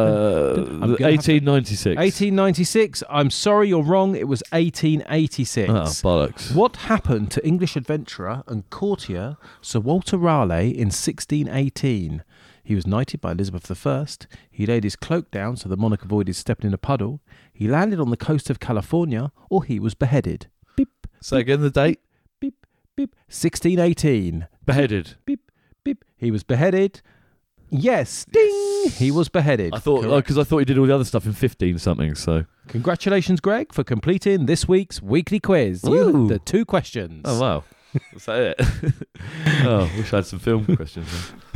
1896. 1896. I'm sorry, you're wrong. It was 1886. Oh, bollocks. What happened to English adventurer and courtier Sir Walter Raleigh in 1618? He was knighted by Elizabeth I. He laid his cloak down so the monarch avoided stepping in a puddle. He landed on the coast of California, or he was beheaded. Beep. Say again the date. Beep, beep. 1618. Beheaded. Beep, beep. He was beheaded. Yes, ding! He was beheaded. I thought because I thought he did all the other stuff in 15 something. So Congratulations, Greg, for completing this week's weekly quiz. You had the 2 questions. oh wow, is that it? Oh, wish I had some film questions.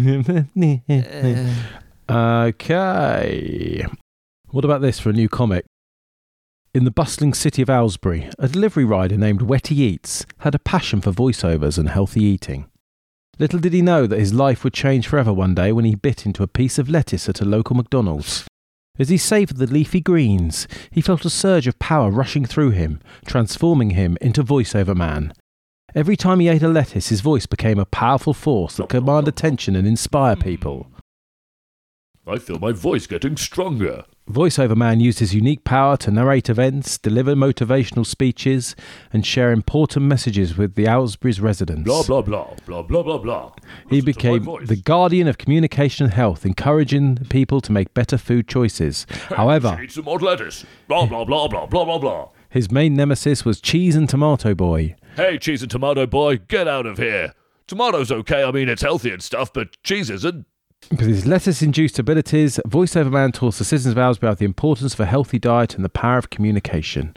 Okay. What about this for a new comic? In the bustling city of Aylesbury, a delivery rider named Wetty Eats had a passion for voiceovers and healthy eating. Little did he know that his life would change forever one day when he bit into a piece of lettuce at a local McDonald's. As he savoured the leafy greens, he felt a surge of power rushing through him, transforming him into voiceover man. Every time he ate a lettuce, his voice became a powerful force that could command attention and inspire people. I feel my voice getting stronger. Voiceover Man used his unique power to narrate events, deliver motivational speeches, and share important messages with the Aylesbury's residents. Blah, blah, blah, blah, blah, blah, blah. He Listen to my became voice. the guardian of communication and health, encouraging people to make better food choices. However, Eat some more lettuce. Blah, blah, blah, blah, blah, blah, blah. his main nemesis was Cheese and Tomato Boy. Hey, cheese and tomato boy, get out of here. Tomato's okay, I mean, it's healthy and stuff, but cheese isn't. With his lettuce-induced abilities, Voiceover Man taught the citizens of Aylesbury about the importance of a healthy diet and the power of communication.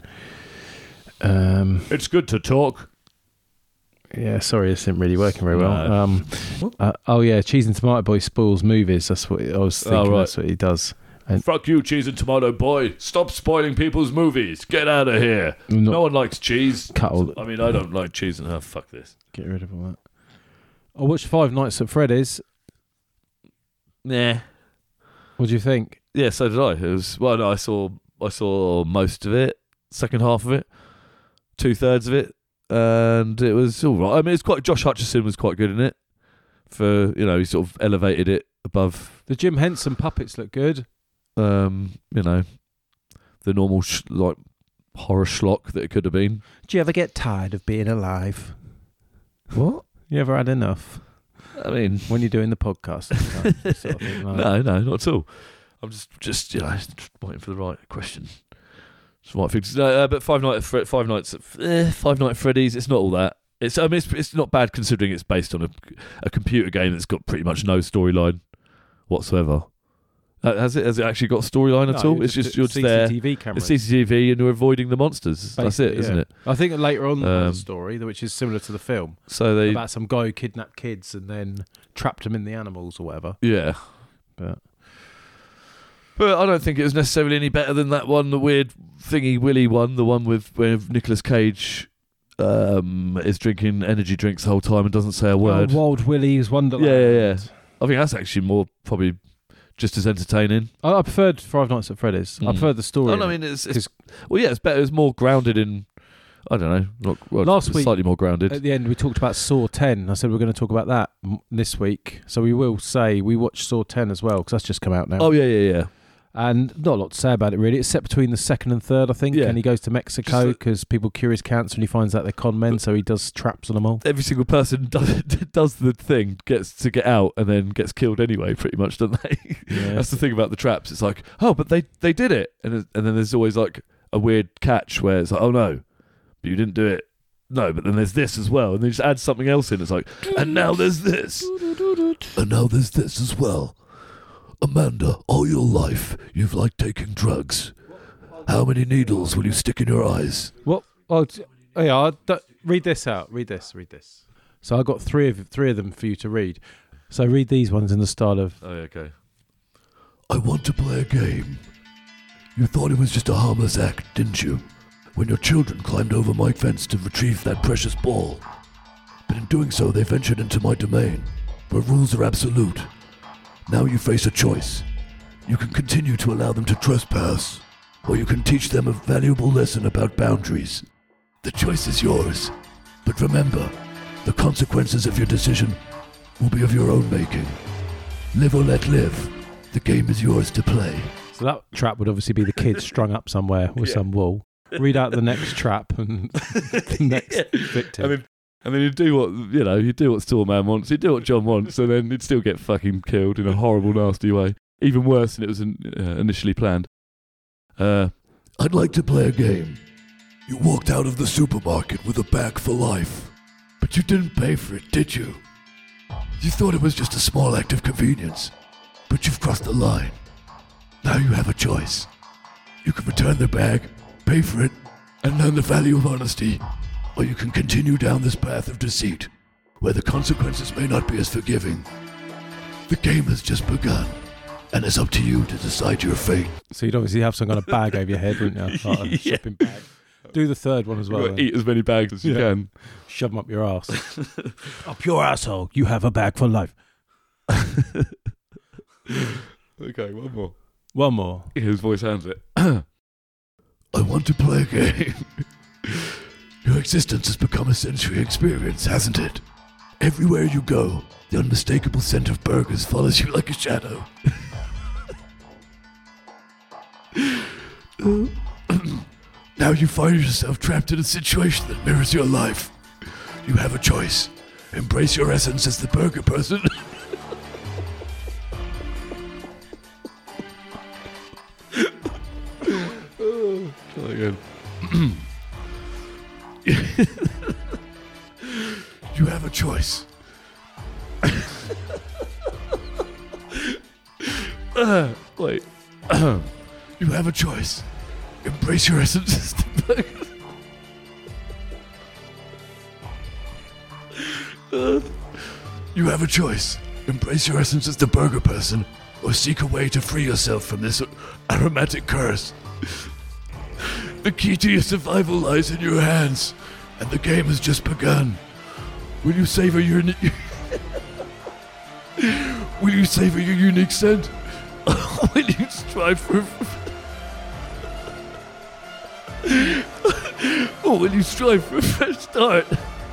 It's good to talk. Yeah, sorry, this isn't really working very well. Oh yeah, Cheese and Tomato Boy spoils movies. That's what I was thinking. right. That's what he does. Fuck you, cheese and tomato boy. Stop spoiling people's movies. Get out of here. No one likes cheese. Cut all I mean, I don't like cheese and fuck this. Get rid of all that. I watched Five Nights at Freddy's. Nah. What do you think? Yeah, so did I. It was no, I saw most of it, second half of it, 2/3 of it, and it was all right. I mean, it's quite. Josh Hutcherson was quite good in it. For he sort of elevated it above. The Jim Henson puppets look good. The normal horror schlock that it could have been. Do you ever get tired of being alive? What? You ever had enough I mean, when you're doing the podcast? Sometimes, sort of thing like that? no, not at all. I'm just waiting for the right question. Just right things. No, but Five Nights at Freddy's. It's not all that. It's not bad considering it's based on a computer game that's got pretty much no storyline whatsoever. Has it actually got a storyline at all? It's just you're just there. CCTV camera. It's CCTV and you're avoiding the monsters. That's it, isn't it? I think later on there's a story which is similar to the film So they, about some guy who kidnapped kids and then trapped them in the animals or whatever. yeah. But But I don't think it was necessarily any better than that one, the weird Thingy Willy one, the one with where Nicolas Cage is drinking energy drinks the whole time and doesn't say a word. Wild Willy's Wonderland. Yeah. I think that's actually more probably just as entertaining. I preferred Five Nights at Freddy's. I preferred the story. I mean, it's better. It's more grounded in. I don't know. Last week, slightly more grounded. At the end, we talked about Saw 10. I said we're going to talk about that this week. So we will say we watched Saw 10 as well because that's just come out now. Oh yeah. And not a lot to say about it really. It's set between the second and third, I think. Yeah. And he goes to Mexico because people cure his cancer and he finds out they're con men, so he does traps on them all. Every single person does the thing, gets to get out, and then gets killed anyway, pretty much, don't they? Yeah. That's the thing about the traps. It's like, oh, but they did it. And then there's always like a weird catch where it's like, oh no, but you didn't do it. No, but then there's this as well. And they just add something else in. It's like, and now there's this. And now there's this as well. Amanda, all your life, you've liked taking drugs. How many needles will you stick in your eyes? What? Oh, yeah. Read this out. Read this. So I got three of them for you to read. So read these ones in the style of. Oh, okay. I want to play a game. You thought it was just a harmless act, didn't you? When your children climbed over my fence to retrieve that precious ball. But in doing so, they ventured into my domain, where rules are absolute. Now you face a choice. You can continue to allow them to trespass, or you can teach them a valuable lesson about boundaries. The choice is yours. But remember, the consequences of your decision will be of your own making. Live or let live. The game is yours to play. So that trap would obviously be the kid strung up somewhere with some wool. Read out the next trap and the next victim. And then you do what Stallman wants. You do what John wants, and then he'd still get fucking killed in a horrible, nasty way. Even worse than it was initially planned. I'd like to play a game. You walked out of the supermarket with a bag for life, but you didn't pay for it, did you? You thought it was just a small act of convenience, but you've crossed the line. Now you have a choice. You can return the bag, pay for it, and learn the value of honesty. Or you can continue down this path of deceit, where the consequences may not be as forgiving. The game has just begun, and it's up to you to decide your fate. So you'd obviously have some kind of bag over your head, wouldn't you? Like a shopping bag. Do the third one as well. Then. Eat as many bags as you can. Shove them up your ass. Up your asshole. You have a bag for life. Okay, one more. One more. His voice hands it. I want to play a game. Your existence has become a sensory experience, hasn't it? Everywhere you go, the unmistakable scent of burgers follows you like a shadow. Now you find yourself trapped in a situation that mirrors your life. You have a choice. Embrace your essence as the burger person. Again. You have a choice. Wait. You have a choice. Embrace your essence as the burger. You have a choice. Embrace your essence as the burger person, or seek a way to free yourself from this aromatic curse. The key to your survival lies in your hands, and the game has just begun. Will you savor your Will you savor your unique scent? Or will you strive for Or will you strive for a fresh start?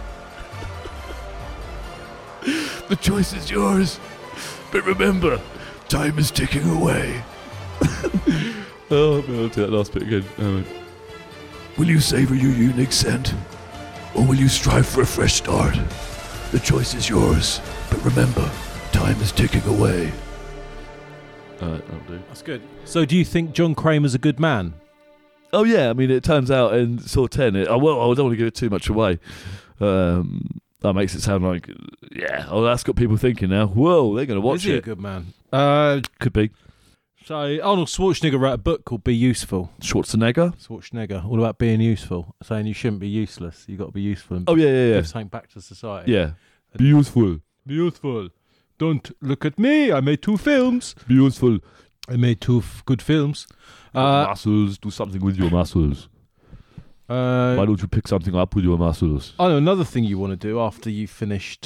The choice is yours, but remember, time is ticking away. I'll do that last bit again. Will you savor your unique scent, or will you strive for a fresh start? The choice is yours, but remember, time is ticking away. That'll do. That's good. So do you think John Kramer's a good man? Oh yeah, I mean, it turns out in Saw 10, I don't want to give it too much away. That makes it sound like, that's got people thinking now. Whoa, they're going to watch Is he it. a good man? Could be. So Arnold Schwarzenegger wrote a book called Be Useful. Schwarzenegger, all about being useful, saying you shouldn't be useless. You've got to be useful and yeah. give something back to society. Yeah. Be useful. Be useful. Don't look at me. I made 2 films. Be useful. I made 2 good films. Muscles. Do something with your muscles. Why don't you pick something up with your muscles? I know another thing you want to do after you've finished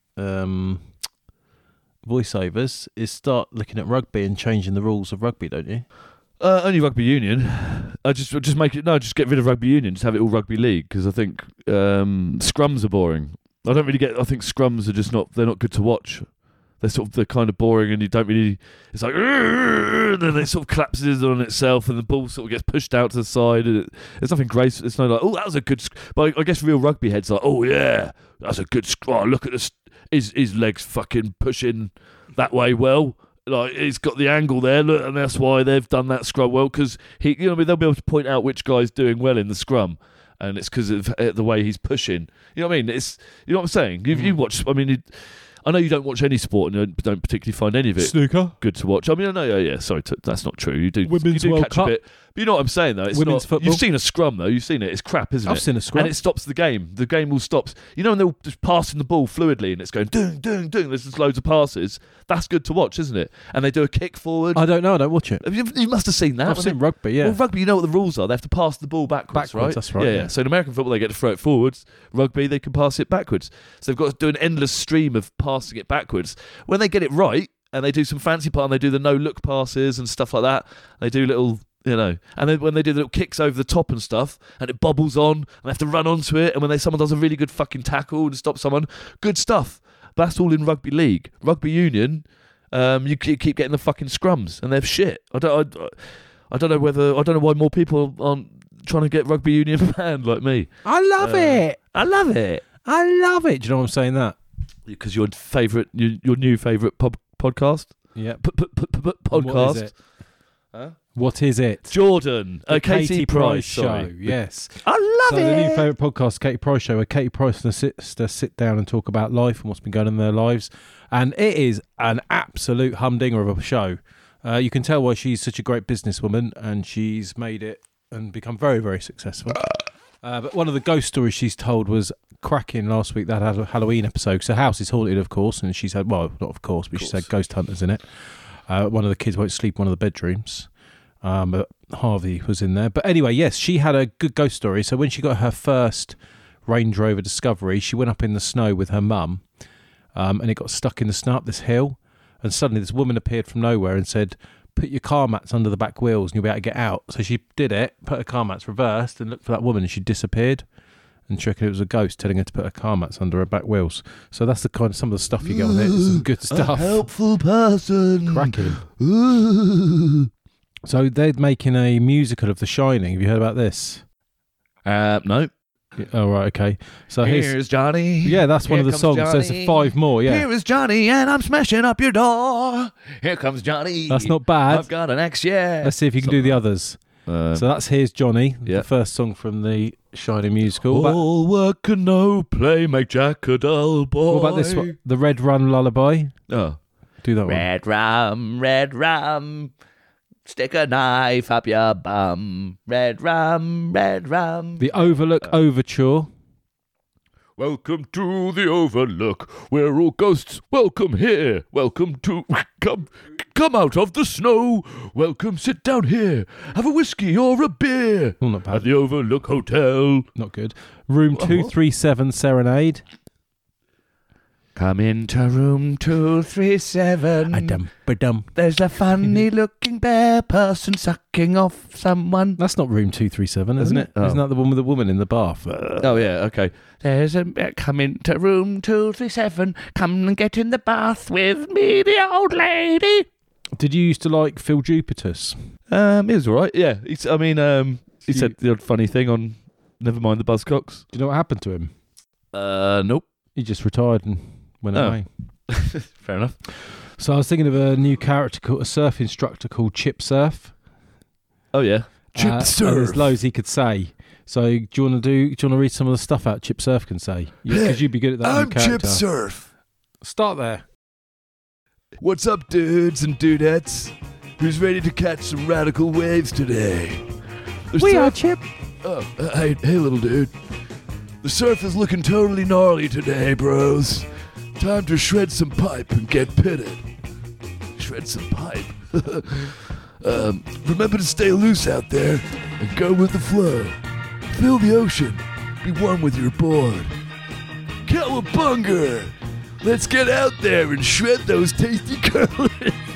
voiceovers is start looking at rugby and changing the rules of rugby, don't you? Only rugby union. Just make it. No, just get rid of rugby union. Just have it all rugby league because I think scrums are boring. I don't really get. I think scrums are just not. They're not good to watch. They're kind of boring, and you don't really. It's like, and then it sort of collapses on itself, and the ball sort of gets pushed out to the side. And there's nothing great. It's not like, oh, that was a good. But I guess real rugby heads are like, oh yeah, that's a good. Oh, look at this. His legs fucking pushing that way well. Like he's got the angle there, look, and that's why they've done that scrum well because they'll be able to point out which guy's doing well in the scrum, and it's because of the way he's pushing. You know what I mean? It's know what I'm saying. You watch. I mean, I know you don't watch any sport and you don't particularly find any of it snooker good to watch. I mean, I know. Yeah. Sorry, that's not true. You do. Women's you do World catch Cup. a bit. But you know what I'm saying though. It's Women's not. football. You've seen a scrum though. You've seen it. It's crap, isn't it? I've seen a scrum, and it stops the game. The game will stop. You know, when they're just passing the ball fluidly and it's going doing. There's just loads of passes. That's good to watch, isn't it? And they do a kick forward. I don't know. I don't watch it. You must have seen that. I've seen rugby. Yeah. Well, rugby, you know what the rules are. They have to pass the ball backwards, right? That's right. Yeah. So in American football, they get to throw it forwards. Rugby, they can pass it backwards. So they've got to do an endless stream of passing it backwards. When they get it right, and they do some fancy part, and they do the no-look passes and stuff like that. They do little, and then when they do the little kicks over the top and stuff, and it bobbles on, and they have to run onto it, and when someone does a really good fucking tackle to stop someone, good stuff. But that's all in rugby league. Rugby union, you keep getting the fucking scrums, and they're shit. I don't know why more people aren't trying to get rugby union banned like me. I love it. I love it. I love it. Do you know what I'm saying? That because your new favourite podcast. Yeah. Podcast. What is it? What is it? Jordan. The Katie Price Show. Yes. I love it. The new favourite podcast, Katie Price Show, where Katie Price and her sister sit down and talk about life and what's been going on in their lives. And it is an absolute humdinger of a show. You can tell why she's such a great businesswoman and she's made it and become very, very successful. But one of the ghost stories she's told was cracking last week. That had a Halloween episode. So House is haunted, of course, and she's had, well, not of course, but she's had ghost hunters in it. One of the kids won't sleep in one of the bedrooms. But Harvey was in there. But anyway, yes, she had a good ghost story. So when she got her first Range Rover Discovery, she went up in the snow with her mum, and it got stuck in the snow up this hill. And suddenly this woman appeared from nowhere and said, put your car mats under the back wheels and you'll be able to get out. So she did it, put her car mats reversed and looked for that woman, and she disappeared. And she reckoned it was a ghost telling her to put her car mats under her back wheels. So that's the kind of some of the stuff you get on it. It's some good stuff. A helpful person. Cracking. So they're making a musical of The Shining. Have you heard about this? No. Oh, right, okay. So Here's Johnny. Yeah, that's one Here of the comes songs. Johnny. There's 5 more, yeah. Here is Johnny, and I'm smashing up your door. Here comes Johnny. That's not bad. I've got an axe, yeah. Let's see if you can do the others. So that's Here's Johnny, yeah. the first song from the Shining musical. All work and no play make Jack a dull boy. What about this one? The Red Run Lullaby? Oh. Do that one. Red rum. Stick a knife up your bum. Red rum. The Overlook Overture. Welcome to the Overlook. We're all ghosts. Welcome here. Welcome to... Come out of the snow. Welcome, sit down here. Have a whiskey or a beer. Oh, not bad. At the Overlook Hotel. Not good. Room 237 Serenade. Come into room 237. Ba-dum. There's a funny looking bear person sucking off someone. That's not Room 237, isn't it? Oh. Isn't that the one with the woman in the bath? Oh, yeah, okay. There's a come into room 237. Come and get in the bath with me, the old lady. Did you used to like Phil Jupitus? He was all right, yeah. He said the odd funny thing on Nevermind the Buzzcocks. Do you know what happened to him? Nope. He just retired and went Oh. away. Fair enough. So I was thinking of a new character, a surf instructor called Chip Surf. Oh yeah. And there's loads he could say. So do you want to read some of the stuff out Chip Surf can say? Because you'd be good at that. I'm new character. Chip Surf. Start there. What's up, dudes and dudettes? Who's ready to catch some radical waves today? Chip. Oh, hey, little dude. The surf is looking totally gnarly today, bros. Time to shred some pipe and get pitted. Shred some pipe. Remember to stay loose out there and go with the flow. Feel the ocean. Be one with your board. Cowabunga! Let's get out there and shred those tasty curlers.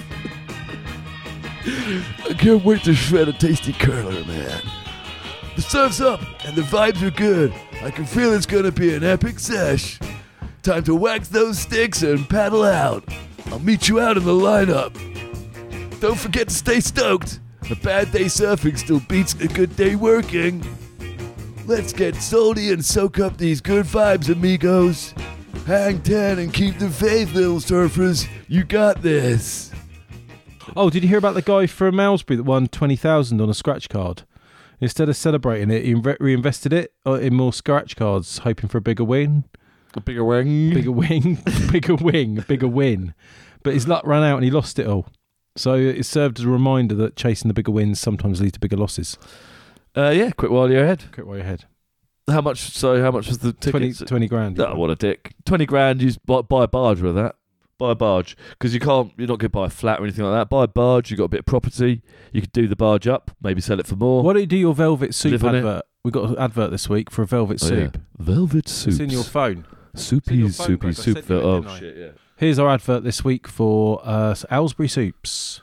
I can't wait to shred a tasty curler, man. The surf's up and the vibes are good. I can feel it's gonna be an epic sesh. Time to wax those sticks and paddle out. I'll meet you out in the lineup. Don't forget to stay stoked. A bad day surfing still beats a good day working. Let's get salty and soak up these good vibes, amigos. Hang 10 and keep the faith, little surfers. You got this. Oh, did you hear about the guy from Aylesbury that won 20,000 on a scratch card? Instead of celebrating it, he reinvested it in more scratch cards, hoping for a bigger win. A bigger wing. Bigger wing, bigger win. But his luck ran out and he lost it all. So it served as a reminder that chasing the bigger wins sometimes lead to bigger losses. Yeah, quick while you're ahead. Quick while you're ahead. How much was the ticket? 20 grand. Oh, what a dick. 20 grand, you buy a barge with that. Buy a barge. Because you're not going to buy a flat or anything like that. Buy a barge, you've got a bit of property. You could do the barge up, maybe sell it for more. Why don't you do your velvet soup Live on it. advert? We've got an advert this week for a velvet soup. Yeah. Velvet soup. It's in your phone. Soupy, phone, soupy, Greg. I soup. sent you it, Oh, didn't I? shit, yeah. Here's our advert this week for Aylesbury Soups.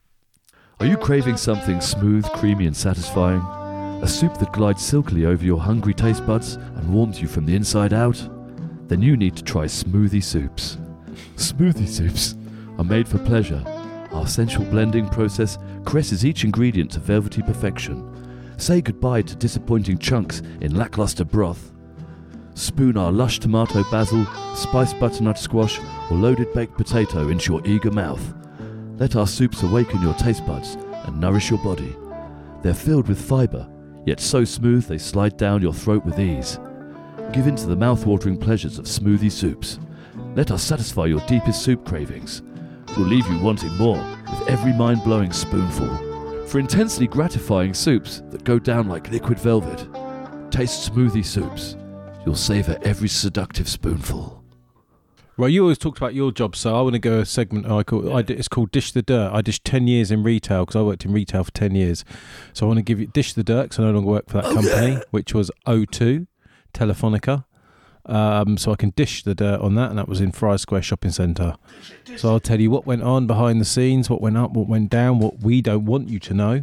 Are you craving something smooth, creamy and satisfying? A soup that glides silkily over your hungry taste buds and warms you from the inside out? Then you need to try Smoothie Soups. Smoothie Soups are made for pleasure. Our sensual blending process caresses each ingredient to velvety perfection. Say goodbye to disappointing chunks in lackluster broth. Spoon our lush tomato basil, spiced butternut squash or loaded baked potato into your eager mouth. Let our soups awaken your taste buds and nourish your body. They're filled with fibre, yet so smooth they slide down your throat with ease. Give in to the mouth-watering pleasures of Smoothie Soups. Let us satisfy your deepest soup cravings. We'll leave you wanting more with every mind-blowing spoonful. For intensely gratifying soups that go down like liquid velvet, taste Smoothie Soups. You'll savour every seductive spoonful. Well, you always talked about your job, so I want to go a segment it's called Dish the Dirt. I dished 10 years in retail because I worked in retail for 10 years. So I want to give you Dish the Dirt because I no longer work for that company, which was O2, Telefonica. So I can dish the dirt on that, and that was in Friars Square Shopping Centre. So I'll tell you what went on behind the scenes, what went up, what went down, what we don't want you to know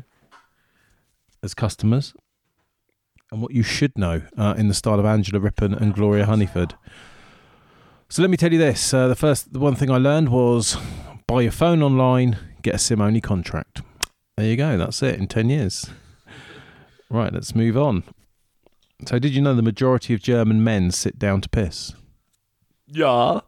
as customers, and what you should know in the style of Angela Rippon and Gloria Honeyford. So let me tell you this. The one thing I learned was buy your phone online, get a SIM-only contract. There you go. That's it in 10 years. Right, let's move on. So did you know the majority of German men sit down to piss? Yeah.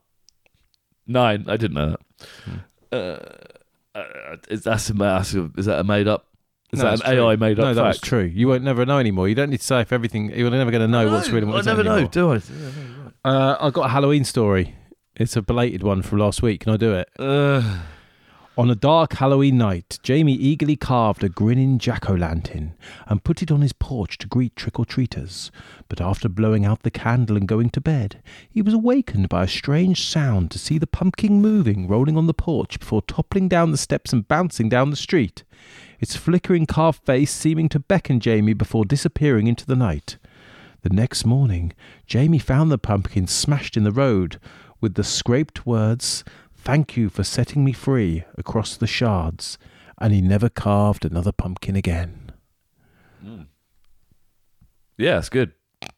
9. I didn't know that. Is that a made up? Is that an AI made up No, that's fact? true. You won't never know anymore. You don't need to say if everything. You're never going to know what's real and what's I never know, anymore. do I? I've got a Halloween story. It's a belated one from last week. Can I do it? On a dark Halloween night, Jamie eagerly carved a grinning jack-o'-lantern and put it on his porch to greet trick-or-treaters. But after blowing out the candle and going to bed, he was awakened by a strange sound to see the pumpkin moving, rolling on the porch before toppling down the steps and bouncing down the street. Its flickering carved face seeming to beckon Jamie before disappearing into the night. The next morning, Jamie found the pumpkin smashed in the road with the scraped words, "Thank you for setting me free," across the shards, and he never carved another pumpkin again. Yeah, it's good.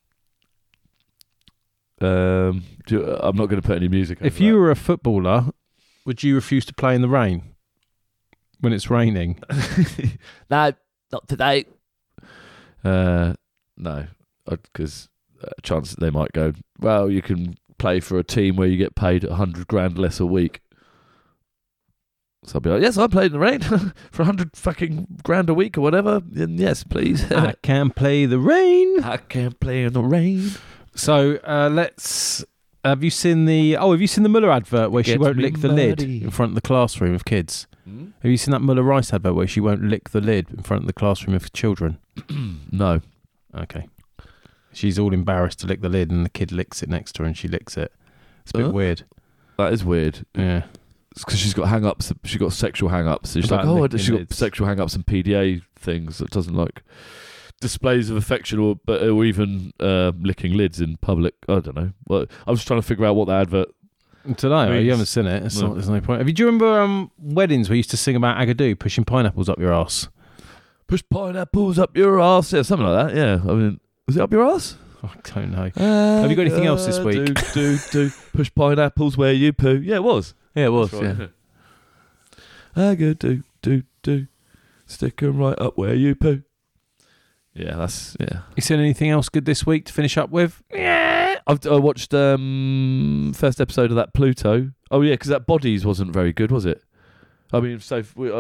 I'm not going to put any music over If you were a footballer, would you refuse to play in the rain when it's raining? No, not today. No, because chances they might go, well, you can play for a team where you get paid 100 grand less a week. So I'll be like, yes, I'm playing in the rain for 100 fucking grand a week or whatever. And yes, please. I can play the rain. I can play in the rain. So have you seen the Muller advert where she Gets won't me lick the lid muddy. in front of the classroom of kids? Have you seen that Muller Rice advert where she won't lick the lid in front of the classroom of children? No. Okay. She's all embarrassed to lick the lid and the kid licks it next to her and she licks it. It's a bit weird. That is weird. Yeah. It's because she's got hang-ups. She's got sexual hang-ups. So she's About like, licking she's got lids. sexual hang-ups and PDA things that doesn't like displays of affection or even licking lids in public. I don't know. Well, I was trying to figure out what that advert. Today, you haven't seen it. No. There's no point. Do you remember weddings where you used to sing about Agadoo pushing pineapples up your arse? Push pineapples up your arse. Yeah, something like that. Yeah. I mean, was it up your arse? I don't know. Have you got anything else this week? Do push pineapples where you poo. Yeah, it was. Yeah, it was. Right, yeah. Do stick 'em right up where you poo. Yeah, that's You seen anything else good this week to finish up with? Yeah, I watched first episode of that Pluto. Oh yeah, because that Bodies wasn't very good, was it? I mean, so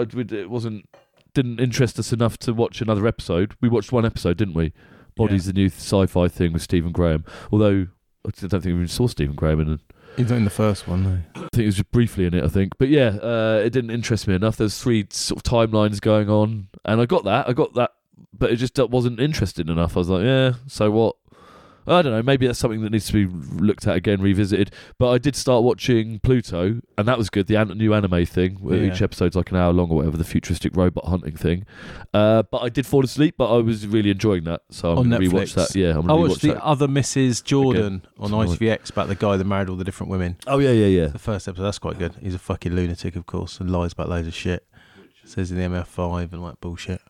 it didn't interest us enough to watch another episode. We watched one episode, didn't we? Bodies, the new sci-fi thing with Stephen Graham. Although I don't think we even saw Stephen Graham in it. He's not in the first one, though. I think it was just briefly in it, I think. But yeah, it didn't interest me enough. There's 3 sort of timelines going on, and I got that, but it just wasn't interesting enough. I was like, yeah, so what? I don't know, maybe that's something that needs to be looked at again, revisited. But I did start watching Pluto, and that was good, the new anime thing, where each episode's like an hour long or whatever, the futuristic robot hunting thing. But I did fall asleep, but I was really enjoying that, so I'm going to rewatch that. Yeah, I'm I going to watched rewatch the that. other Mrs. Jordan on Something like- ITVX about the guy that married all the different women. Oh, yeah. The first episode, that's quite good. He's a fucking lunatic, of course, and lies about loads of shit. Says in the MF5 and all that bullshit.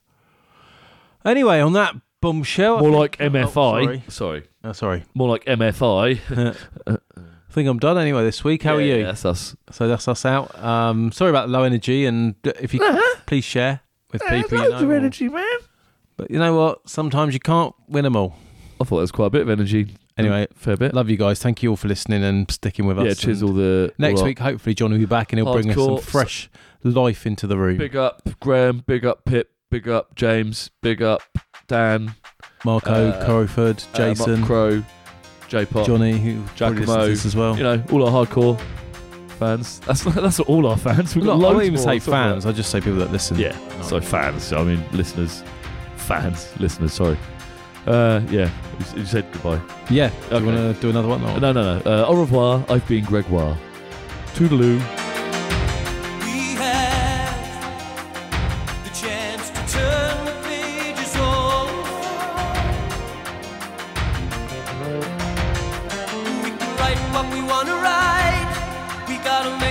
Anyway, on that bombshell... More like Oh, MFI. sorry. Sorry. More like MFI. I think I'm done anyway this week. How are you? Yeah, that's us. So that's us out. Sorry about the low energy, and if you please share with people you know. energy, man. But you know what? Sometimes you can't win them all. I thought there was quite a bit of energy. Anyway, fair bit. love you guys. Thank you all for listening and sticking with us. Yeah, cheers And all the... next all week, hopefully, John will be back and he'll bring us some Hardcore. fresh life into the room. Big up Graham, big up Pip, big up James, big up Dan, Marco, Crowford, Jason, Mark Crow, J-Pop, Johnny, who probably listens to Giacomo, this as well. you know, all our hardcore fans. That's all our fans. We've got I loads won't even more say to talk about. fans. I just say people that listen. Yeah, No. so fans. I mean, listeners. Listeners, sorry. Yeah, you said goodbye. Yeah. Do Okay. you want to do another one? Or? No. Au revoir. I've been Gregoire. Toodaloo. We have the chance to turn the pages on. We can write what we want to write. We gotta make